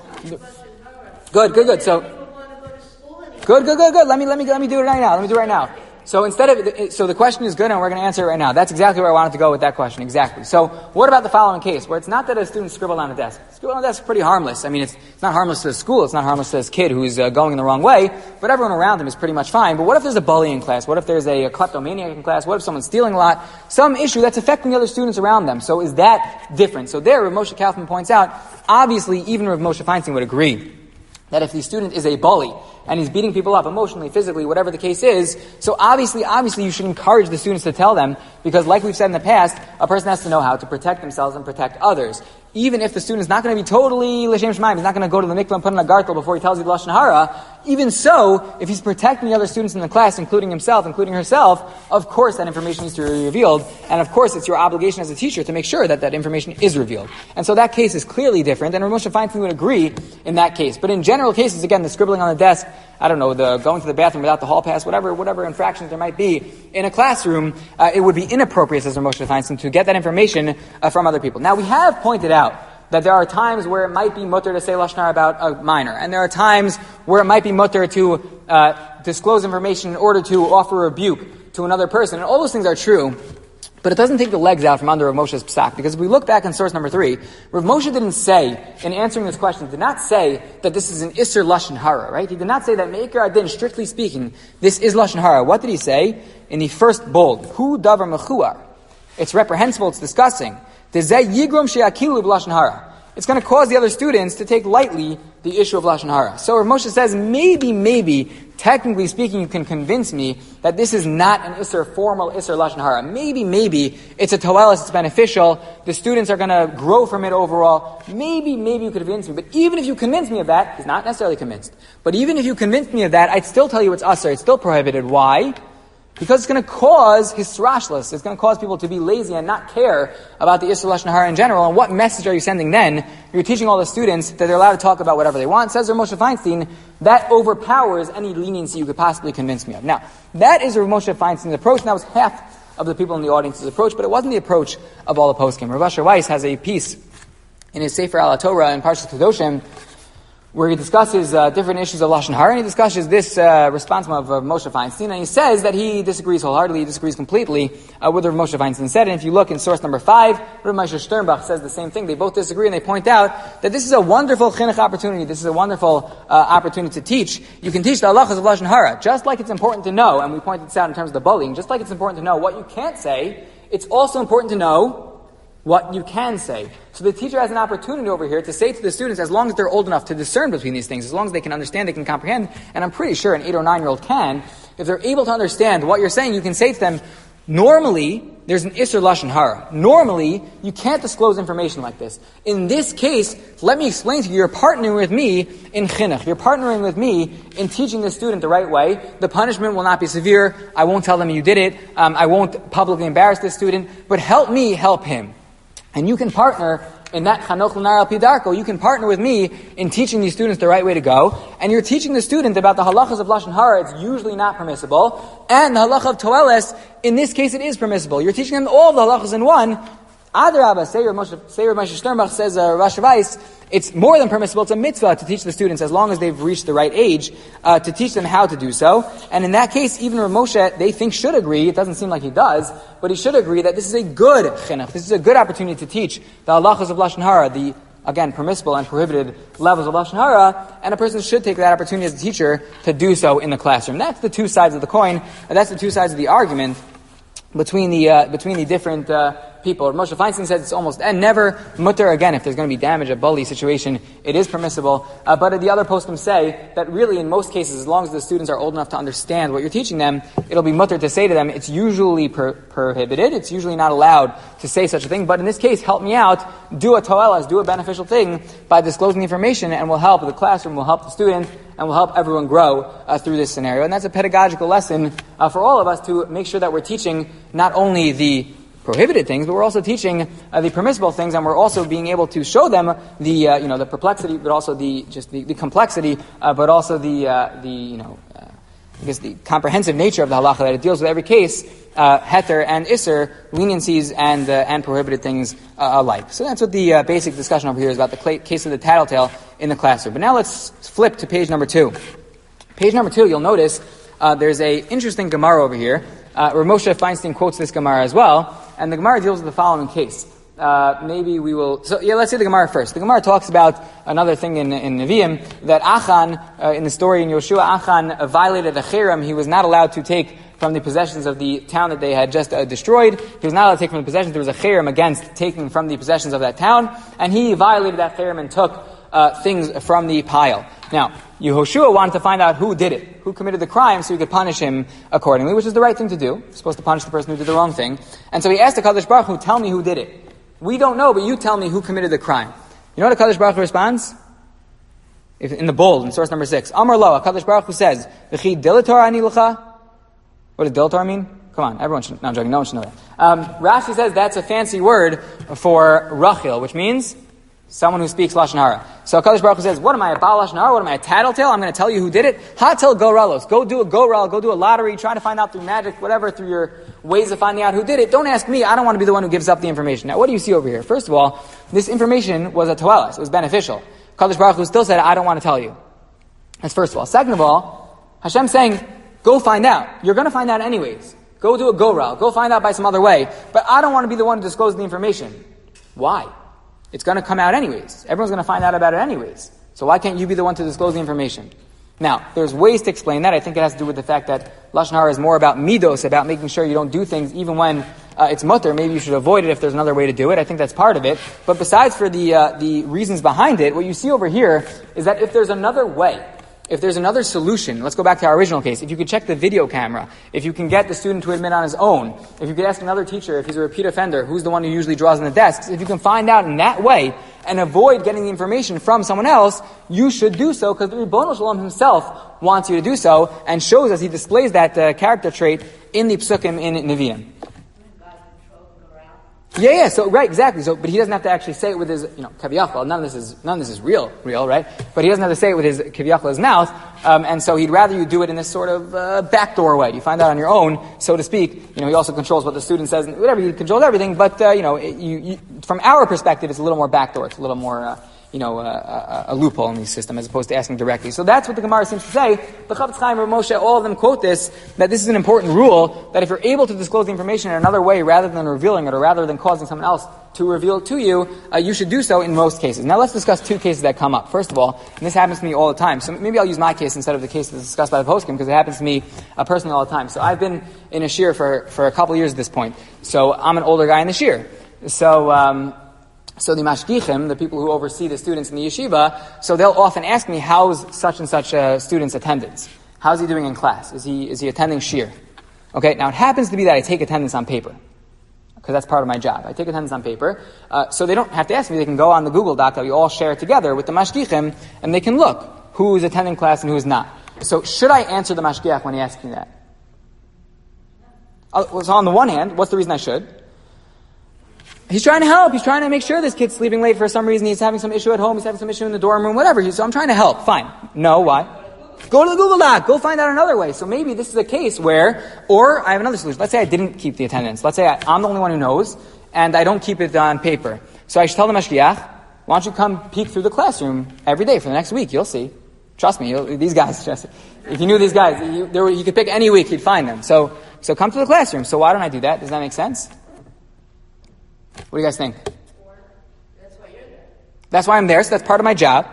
good. So, good. Let me do it right now. So so the question is good, and we're going to answer it right now. That's exactly where I wanted to go with that question. Exactly. So, what about the following case, where it's not that a student scribbled on a desk? Scribble on a desk is pretty harmless. I mean, it's not harmless to the school. It's not harmless to this kid who's going in the wrong way. But everyone around him is pretty much fine. But what if there's a bully in class? What if there's a kleptomaniac in class? What if someone's stealing a lot? Some issue that's affecting the other students around them. So, is that different? So, there, Rav Moshe Kaufman points out, obviously, even Rav Moshe Feinstein would agree that if the student is a bully, and he's beating people up emotionally, physically, whatever the case is, so obviously you should encourage the students to tell them, because like we've said in the past, a person has to know how to protect themselves and protect others. Even if the student is not going to be totally l'shem shemaim, he's not going to go to the mikvah and put in a gartel before he tells you the Lashon Hara, even so, if he's protecting the other students in the class, including himself, including herself, of course that information needs to be revealed, and of course it's your obligation as a teacher to make sure that that information is revealed. And so that case is clearly different, and Rav Moshe Feinstein would agree in that case. But in general cases, again, the scribbling on the desk, I don't know, the going to the bathroom without the hall pass, whatever infractions there might be in a classroom, it would be inappropriate, says Rav Moshe Feinstein, to get that information from other people. Now, we have pointed out that there are times where it might be mutter to say Lashon Hara about a minor, and there are times where it might be mutter to disclose information in order to offer a rebuke to another person, and all those things are true. But it doesn't take the legs out from under Rav Moshe's psak, because if we look back in source number 3, Rav Moshe didn't say, in answering this question, did not say that this is an Isser Lashon Hara, right? He did not say that Me'ikar Adin, strictly speaking, this is Lashon Hara. What did he say? In the first bold, Hu Davar Mechuar. It's reprehensible, it's disgusting. Dezeh Yigrom She'akilu B'Lashon Hara. It's going to cause the other students to take lightly the issue of Lashon Hara. So Rav Moshe says, maybe, technically speaking, you can convince me that this is not an formal Isser Lashon Hara. Maybe, it's a toelis, it's beneficial, the students are going to grow from it overall. Maybe you could convince me. But even if you convince me of that, he's not necessarily convinced. But even if you convince me of that, I'd still tell you it's Asr, it's still prohibited. Why? Because it's going to cause hisrashlis. It's going to cause people to be lazy and not care about the Isser Lashon Hara in general. And what message are you sending then? You're teaching all the students that they're allowed to talk about whatever they want. Says Rav Moshe Feinstein, that overpowers any leniency you could possibly convince me of. Now, that is Rav Moshe Feinstein's approach, and that was half of the people in the audience's approach, but it wasn't the approach of all the poskim. Rav Asher Weiss has a piece in his Sefer Al Torah in Parshas Kedoshim, where he discusses different issues of Lashon Hara, and he discusses this response of Moshe Feinstein, and he says that he disagrees wholeheartedly, he disagrees completely with what Moshe Feinstein said. And if you look in source number 5, Rav Moshe Sternbach says the same thing. They both disagree, and they point out that this is a wonderful chinuch opportunity. This is a wonderful opportunity to teach. You can teach the halachas of Lashon Hara, just like it's important to know, and we pointed this out in terms of the bullying, just like it's important to know what you can't say, it's also important to know what you can say. So the teacher has an opportunity over here to say to the students, as long as they're old enough to discern between these things, as long as they can understand, they can comprehend, and I'm pretty sure an 8 or 9-year-old can, if they're able to understand what you're saying, you can say to them, normally, there's an Isser Lashon Hara. Normally, you can't disclose information like this. In this case, let me explain to you, you're partnering with me in chinuch. You're partnering with me in teaching the student the right way. The punishment will not be severe. I won't tell them you did it. I won't publicly embarrass the student. But help me help him. And you can partner in that Chanoch L'Nar Al Pi Darko. You can partner with me in teaching these students the right way to go. And you're teaching the student about the halachas of Lashon Hara. It's usually not permissible. And the halacha of Toeles, in this case, it is permissible. You're teaching them all the halachas in one. Adrabah, Rav Moshe Sternbach says, Rav Weiss, it's more than permissible. It's a mitzvah to teach the students, as long as they've reached the right age, to teach them how to do so. And in that case, even Rav Moshe, they think, should agree. It doesn't seem like he does, but he should agree that this is a good chinuch. This is a good opportunity to teach the halachas of Lashon Hara, the, again, permissible and prohibited levels of Lashon Hara, and a person should take that opportunity as a teacher to do so in the classroom. That's the two sides of the coin, and that's the two sides of the argument between the different people. Moshe Feinstein says it's almost and never mutter. Again, if there's going to be damage, a bully situation, it is permissible. But the other poskim say that really in most cases, as long as the students are old enough to understand what you're teaching them, it'll be mutter to say to them, it's usually prohibited, it's usually not allowed to say such a thing. But in this case, help me out, do a toelas, do a beneficial thing by disclosing the information, and will help the classroom, will help the student, and will help everyone grow through this scenario. And that's a pedagogical lesson for all of us, to make sure that we're teaching not only the prohibited things, but we're also teaching the permissible things, and we're also being able to show them the perplexity, but also the complexity, but also the comprehensive nature of the halacha, that it deals with every case, heter and isser, leniencies and prohibited things alike. So that's what the basic discussion over here is about, the case of the tattletale in the classroom. But now let's flip to page number 2. Page number 2, you'll notice there's a interesting Gemara over here. Rav Moshe Feinstein quotes this Gemara as well, and the Gemara deals with the following case. Let's say the Gemara first. The Gemara talks about another thing in Nevi'im, that Achan, in the story in Yoshua, Achan violated a cherem. He was not allowed to take from the possessions of the town that they had just destroyed. He was not allowed to take from the possessions. There was a cherem against taking from the possessions of that town, and he violated that cherem and took things from the pile. Now, Yehoshua wanted to find out who did it, who committed the crime, so he could punish him accordingly, which is the right thing to do. You're supposed to punish the person who did the wrong thing. And so he asked the Kadosh Baruch Hu, tell me who did it. We don't know, but you tell me who committed the crime. You know what the Kadosh Baruch Hu responds? In the bold, in source number 6. Amar Lo, Kadosh Baruch Hu says, V'chi dilator ani l'cha? What does dilator mean? Come on, everyone should, no, I'm joking, no one should know that. Rashi says that's a fancy word for Rachel, which means someone who speaks Lashon Hara. So HaKadosh Baruch Hu says, what am I, a Baal Lashon Hara? What am I, a tattletale? I'm going to tell you who did it. Hatel Goralos. Go do a Goral, go do a lottery, try to find out through magic, whatever, through your ways of finding out who did it. Don't ask me. I don't want to be the one who gives up the information. Now, what do you see over here? First of all, this information was a toelas. It was beneficial. HaKadosh Baruch Hu still said, I don't want to tell you. That's first of all. Second of all, Hashem's saying, go find out. You're going to find out anyways. Go do a go-route. Go find out by some other way. But I don't want to be the one to disclose the information. Why? It's going to come out anyways. Everyone's going to find out about it anyways. So why can't you be the one to disclose the information? Now, there's ways to explain that. I think it has to do with the fact that Lashon Hara is more about midos, about making sure you don't do things even when it's mutter. Maybe you should avoid it if there's another way to do it. I think that's part of it. But besides for the reasons behind it, what you see over here is that if there's another way, if there's another solution, let's go back to our original case. If you could check the video camera, if you can get the student to admit on his own, if you could ask another teacher if he's a repeat offender, who's the one who usually draws in the desks, if you can find out in that way and avoid getting the information from someone else, you should do so because the Ribbono Shalom himself wants you to do so and shows us, he displays that character trait in the Psukim in Nevi'im. Yeah, so, right, exactly. So, but he doesn't have to actually say it with his, kaviyachal. None of this is real, right? But he doesn't have to say it with his kaviyachal, his mouth, and so he'd rather you do it in this sort of, backdoor way. You find out on your own, so to speak. He also controls what the student says, and whatever, he controls everything, but, from our perspective, it's a little more backdoor. It's a little more, a loophole in the system as opposed to asking directly. So that's what the Gemara seems to say. The Chafetz Chaim or Moshe, all of them quote this, that this is an important rule, that if you're able to disclose the information in another way rather than revealing it or rather than causing someone else to reveal it to you, you should do so in most cases. Now let's discuss two cases that come up. First of all, and this happens to me all the time, so maybe I'll use my case instead of the case that's discussed by the poskim because it happens to me personally all the time. So I've been in a shir for a couple of years at this point. So I'm an older guy in the shir. So the mashgichim, the people who oversee the students in the yeshiva, so they'll often ask me, how's such and such a student's attendance? How's he doing in class? Is he attending shir? Okay, now it happens to be that I take attendance on paper, because that's part of my job. I take attendance on paper, so they don't have to ask me. They can go on the Google Doc that we all share together with the mashgichim, and they can look who's attending class and who's not. So should I answer the mashgiach when he asks me that? So on the one hand, what's the reason I should? He's trying to help. He's trying to make sure this kid's sleeping late for some reason. He's having some issue at home. He's having some issue in the dorm room, whatever. So I'm trying to help. Fine. No, why? Go to the Google Doc. Go find out another way. So maybe this is a case where, or I have another solution. Let's say I didn't keep the attendance. Let's say I'm the only one who knows, and I don't keep it on paper. So I should tell the mashgiach, why don't you come peek through the classroom every day for the next week? You'll see. Trust me, these guys, if you knew these guys, you could pick any week, you'd find them. So come to the classroom. So why don't I do that? Does that make sense? What do you guys think? That's why you're there. That's why I'm there, so that's part of my job.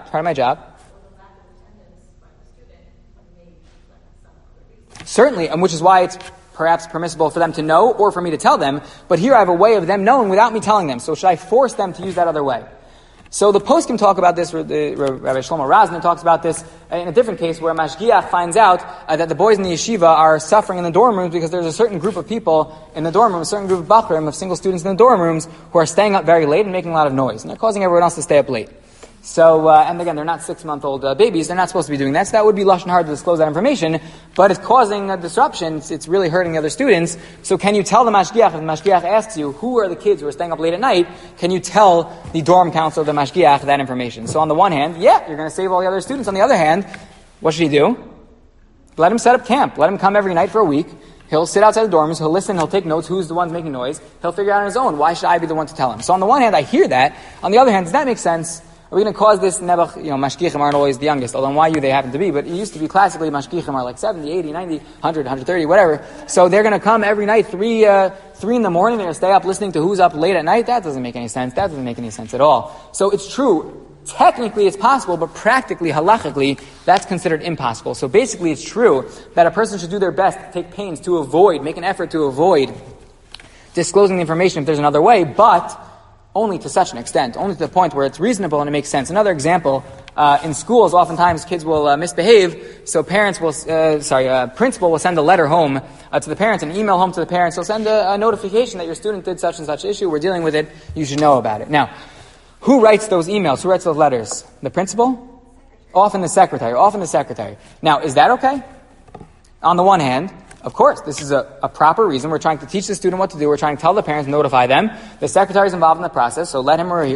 Certainly, and which is why it's perhaps permissible for them to know or for me to tell them, but here I have a way of them knowing without me telling them. So should I force them to use that other way? So the poskim talk about this, Rabbi Shlomo Razner talks about this in a different case where Mashgiach finds out that the boys in the yeshiva are suffering in the dorm rooms because there's a certain group of people in the dorm room, a certain group of bachrim, of single students in the dorm rooms who are staying up very late and making a lot of noise. And they're causing everyone else to stay up late. So, and again, they're not 6-month-old babies. They're not supposed to be doing that. So that would be lashon hara to disclose that information. But it's causing a disruption. It's really hurting the other students. So can you tell the mashgiach, if the mashgiach asks you, who are the kids who are staying up late at night, can you tell the dorm counselor, the mashgiach, that information? So on the one hand, yeah, you're going to save all the other students. On the other hand, what should he do? Let him set up camp. Let him come every night for a week. He'll sit outside the dorms, he'll listen, he'll take notes, who's the one making noise. He'll figure it out on his own. Why should I be the one to tell him? So on the one hand, I hear that. On the other hand, does that make sense? Are we going to cause this nebuch, mashgichim aren't always the youngest, although in YU they happen to be, but it used to be classically mashgichim are like 70, 80, 90, 100, 130, whatever. So they're going to come every night, 3 in the morning, they're going to stay up listening to who's up late at night. That doesn't make any sense. That doesn't make any sense at all. So it's true. Technically it's possible, but practically, halachically, that's considered impossible. So basically it's true that a person should do their best, take pains to avoid, make an effort to avoid disclosing the information if there's another way, but only to such an extent, only to the point where it's reasonable and it makes sense. Another example, in schools, oftentimes kids will misbehave, so principal will send a letter home to the parents, an email home to the parents. They'll send a notification that your student did such and such issue, we're dealing with it, you should know about it. Now, who writes those emails? Who writes those letters? The principal? Often the secretary. Now, is that okay? On the one hand, of course, this is a proper reason. We're trying to teach the student what to do. We're trying to tell the parents, notify them. The secretary is involved in the process, so let him or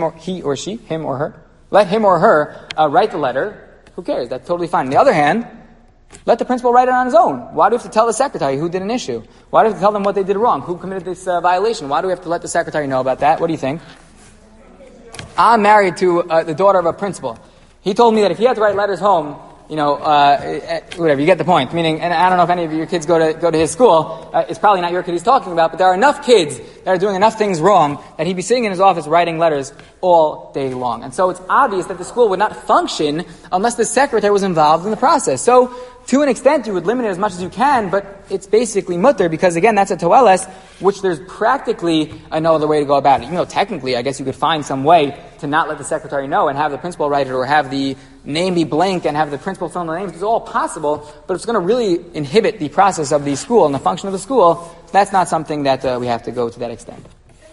her write the letter. Who cares? That's totally fine. On the other hand, let the principal write it on his own. Why do we have to tell the secretary who did an issue? Why do we have to tell them what they did wrong? Who committed this violation? Why do we have to let the secretary know about that? What do you think? I'm married to the daughter of a principal. He told me that if he had to write letters home, whatever, you get the point. Meaning, and I don't know if any of your kids go to his school, it's probably not your kid he's talking about, but there are enough kids that are doing enough things wrong that he'd be sitting in his office writing letters all day long. And so it's obvious that the school would not function unless the secretary was involved in the process. So, to an extent, you would limit it as much as you can, but it's basically mutter, because again, that's a toeles, which there's practically no other way to go about it. Even though technically, I guess you could find some way to not let the secretary know and have the principal write it, or have the name be blank and have the principal fill in the names. It's all possible, but it's going to really inhibit the process of the school and the function of the school. That's not something that we have to go to that extent.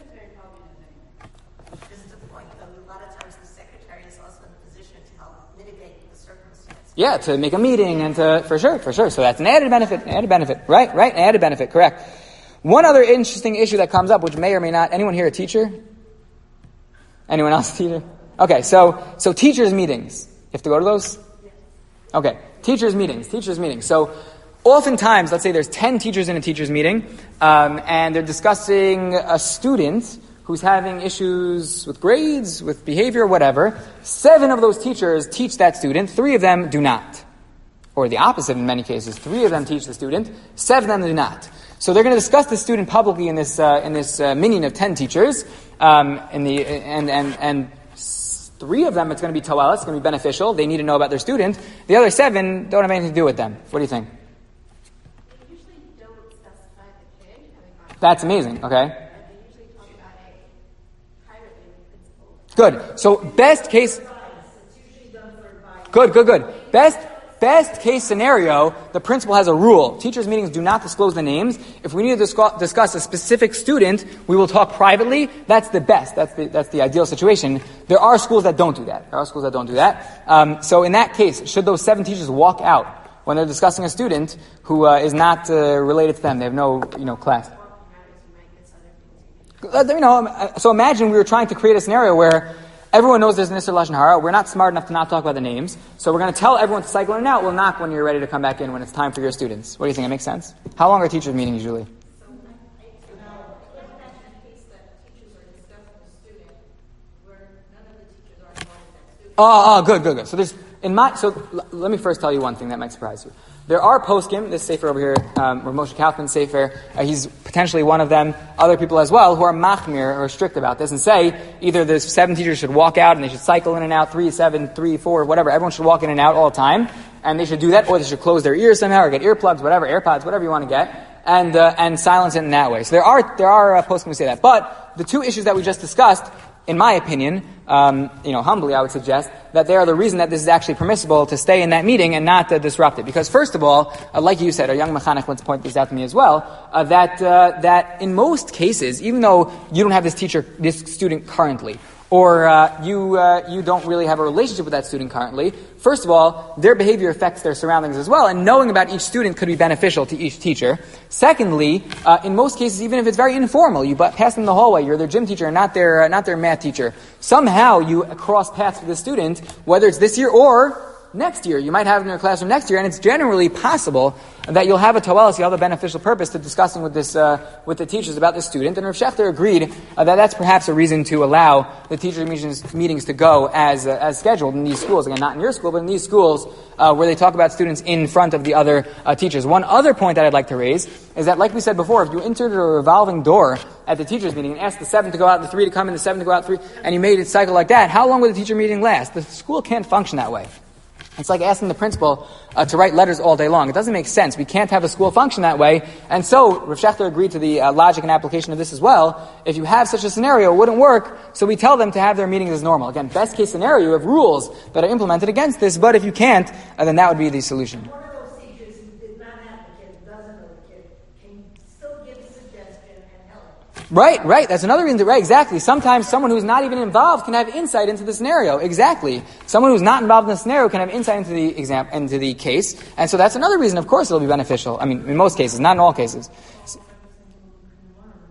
Yeah, to make a meeting and for sure. So that's an added benefit. Right, an added benefit, correct. One other interesting issue that comes up, which may or may not, anyone here a teacher? Anyone else a teacher? Okay, so teachers' meetings. You have to go to those? Okay, teachers' meetings. So oftentimes, let's say there's 10 teachers in a teachers' meeting, and they're discussing a student who's having issues with grades, with behavior, whatever. 7 of those teachers teach that student, 3 of them do not. Or the opposite in many cases. 3 of them teach the student, 7 of them do not. So they're going to discuss the student publicly in this minion of 10 teachers, and 3 of them it's going to be toel, it's going to be beneficial. They need to know about their student. The other 7 don't have anything to do with them. What do you think? They usually don't specify the kid. That's amazing. Okay. Good. So best case. Good. Best case scenario, the principal has a rule. Teachers' meetings do not disclose the names. If we need to discuss a specific student, we will talk privately. That's the best. That's the ideal situation. There are schools that don't do that. So in that case, should those 7 teachers walk out when they're discussing a student who is not related to them? They have no class. So imagine we were trying to create a scenario where everyone knows there's an Isser Lashon Hara. We're not smart enough to not talk about the names. So we're going to tell everyone to cycle in and out. We'll knock when you're ready to come back in, when it's time for your students. What do you think? It makes sense? How long are teachers' meetings usually? Good. So let me first tell you one thing that might surprise you. There are poskim, this sefer over here, Rav Moshe Kaufman's sefer, he's potentially one of them, other people as well, who are machmir, or strict about this, and say either the 7 teachers should walk out and they should cycle in and out, 3, 7, 3, 4, whatever, everyone should walk in and out all the time, and they should do that, or they should close their ears somehow, or get earplugs, whatever, AirPods, whatever you want to get, and silence it in that way. So there are poskim who say that. But the 2 issues that we just discussed, in my opinion, humbly I would suggest that they are the reason that this is actually permissible to stay in that meeting and not disrupt it. Because first of all, like you said, a young mechanech once pointed this out to me as well, that in most cases, even though you don't have this student currently, or you don't really have a relationship with that student currently, first of all, their behavior affects their surroundings as well, and knowing about each student could be beneficial to each teacher. Secondly, in most cases, even if it's very informal, you pass them in the hallway, you're their gym teacher, not their math teacher. Somehow you cross paths with the student, whether it's this year or next year. You might have it in your classroom next year, and it's generally possible that you'll have a toelis, you'll have a beneficial purpose to discussing with the teachers about the student. And Rav Shechter agreed that that's perhaps a reason to allow the teachers' meetings to go as scheduled in these schools. Again, not in your school, but in these schools where they talk about students in front of the other teachers. One other point that I'd like to raise is that, like we said before, if you entered a revolving door at the teachers' meeting and asked the 7 to go out, the 3 to come in, the 7 to go out, 3, and you made it cycle like that, how long would the teacher meeting last? The school can't function that way. It's like asking the principal to write letters all day long. It doesn't make sense. We can't have a school function that way. And so, Rav Shechter agreed to the logic and application of this as well. If you have such a scenario, it wouldn't work. So we tell them to have their meetings as normal. Again, best case scenario, you have rules that are implemented against this. But if you can't, then that would be the solution. One of those teachers who did not have the kid, doesn't know the kid, can still give a suggestion and help. Right. That's another reason. Right, exactly. Sometimes someone who's not even involved can have insight into the scenario. Exactly. Someone who's not involved in the scenario can have insight into the case. And so that's another reason, of course, it'll be beneficial. I mean, in most cases, not in all cases.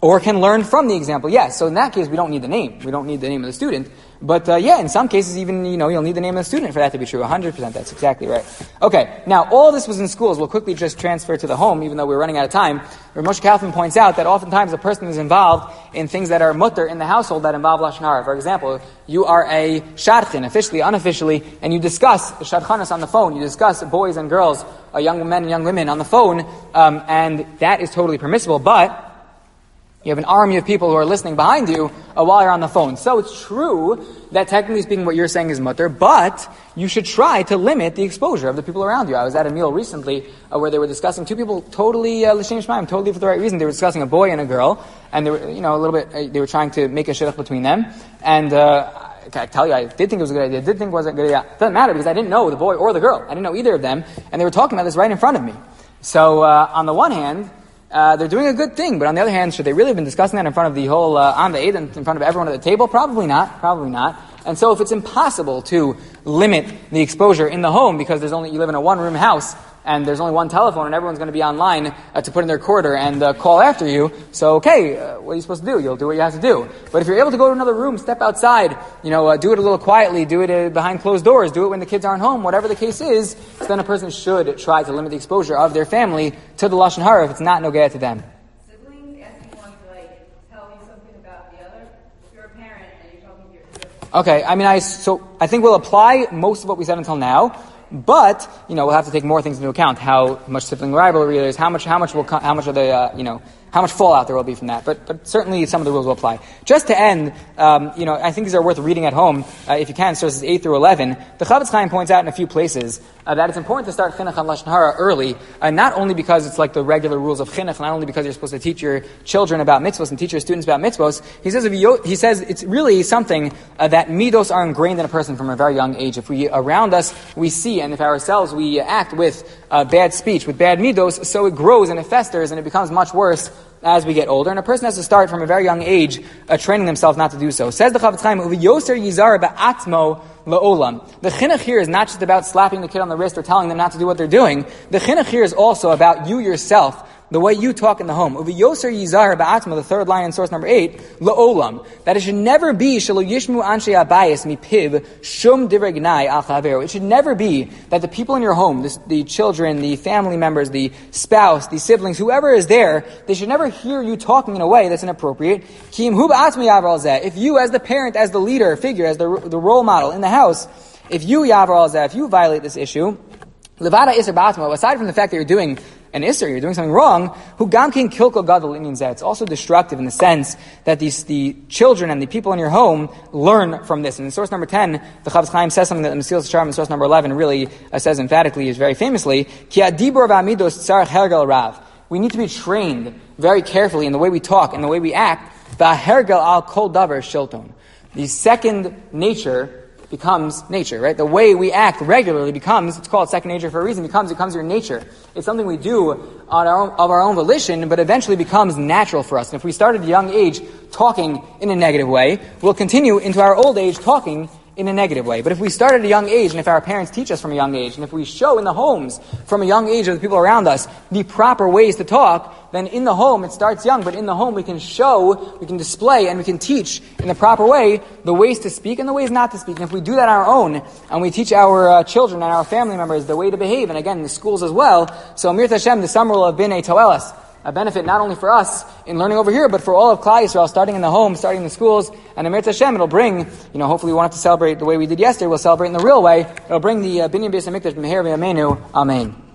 or can learn from the example. Yes, so in that case, we don't need the name. We don't need the name of the student. But in some cases, even, you'll need the name of the student for that to be true. 100%, that's exactly right. Okay, now, all this was in schools. We'll quickly just transfer to the home, even though we're running out of time. Where Moshe Kaufman points out that oftentimes a person is involved in things that are mutter in the household that involve Lashon Hara. For example, you are a shadchan, officially, unofficially, and you discuss shadchanas on the phone. You discuss boys and girls, young men and young women on the phone, and that is totally permissible, but you have an army of people who are listening behind you while you're on the phone. So it's true that technically speaking what you're saying is mutter, but you should try to limit the exposure of the people around you. I was at a meal recently where they were discussing two people totally l'shem shemaim, totally for the right reason. They were discussing a boy and a girl, and they were, a little bit, they were trying to make a shidduch between them. And I tell you, I did think it was a good idea. I did think it wasn't a good idea. It doesn't matter because I didn't know the boy or the girl. I didn't know either of them, and they were talking about this right in front of me. So on the one hand, they're doing a good thing, but on the other hand, should they really have been discussing that in front of the whole on the Eid, in front of everyone at the table? Probably not. And so if it's impossible to limit the exposure in the home because you live in a one-room house and there's only one telephone and everyone's going to be online to put in their quarter and call after you, so okay, what are you supposed to do? You'll do what you have to do. But if you're able to go to another room, step outside, do it a little quietly, do it behind closed doors, do it when the kids aren't home, whatever the case is, so then a person should try to limit the exposure of their family to the Lashon Hara if it's not nogea to them. Siblings asking one to tell you something about the other. If you're a parent and you're talking to your sibling. Okay, I think we'll apply most of what we said until now. But we'll have to take more things into account: how much sibling rivalry there is, how much fallout there will be from that. But certainly some of the rules will apply. Just to end, I think these are worth reading at home if you can. Sources 8 through 11. The Chavetz Chaim points out in a few places that it's important to start chinuch on Lashon Hara early, not only because it's like the regular rules of chinuch, not only because you're supposed to teach your children about mitzvos and teach your students about mitzvos. He says it's really something that midos are ingrained in a person from a very young age. If we around us we see, and if ourselves we act with bad speech, with bad midos, so it grows and it festers and it becomes much worse as we get older. And a person has to start from a very young age training themselves not to do so. Says the Chavetz Chaim, "Uviyoser yizar ba'atzmo la'olam." The chinuch here is not just about slapping the kid on the wrist or telling them not to do what they're doing. The chinuch here is also about you yourself, the way you talk in the home. Uviyoser yizar ba'atzmo, the third line in source number 8, la'olam. That it should never be shelo yishmu anshe abayis mipiv shum divrei gnai al chaveru. It should never be that the people in your home, the children, the family members, the spouse, the siblings, whoever is there, they should never hear you talking in a way that's inappropriate. Ki im hu ba'atzmo yavar al zeh. If you, as the parent, as the leader figure, as the role model in the house, if you yavar al zeh, if you violate this issue, levada iser ba'atzmo, aside from the fact that you're doing an isser, you're doing something wrong, who gamkin kilko gadol inyan zeh. It's also destructive in the sense that the children and the people in your home learn from this. And in source number 10, the Chavetz Chaim says something that the Mesilas Yesharim in source number 11 really says emphatically, is very famously, ki adibur v'amidos tzarich hergel rav. We need to be trained very carefully in the way we talk and the way we act. V'hergel al kol davar shilton. The second nature becomes nature, right? The way we act regularly becomes, it's called second nature for a reason, it becomes your nature. It's something we do of our own volition, but eventually becomes natural for us. And if we start at a young age talking in a negative way, we'll continue into our old age talking in a negative way. But if we start at a young age, and if our parents teach us from a young age, and if we show in the homes from a young age of the people around us the proper ways to talk, then in the home it starts young, but in the home we can show, we can display, and we can teach in the proper way the ways to speak and the ways not to speak. And if we do that on our own, and we teach our children and our family members the way to behave, and again in the schools as well, so Mir Hashem, the summer will have been a toelas, a benefit not only for us in learning over here, but for all of Klal Yisrael, starting in the home, starting in the schools, and Amir Hashem, it'll bring, hopefully we won't have to celebrate the way we did yesterday, we'll celebrate in the real way, it'll bring the Binyan Beis HaMikdash Meher V'Yameinu, Amen.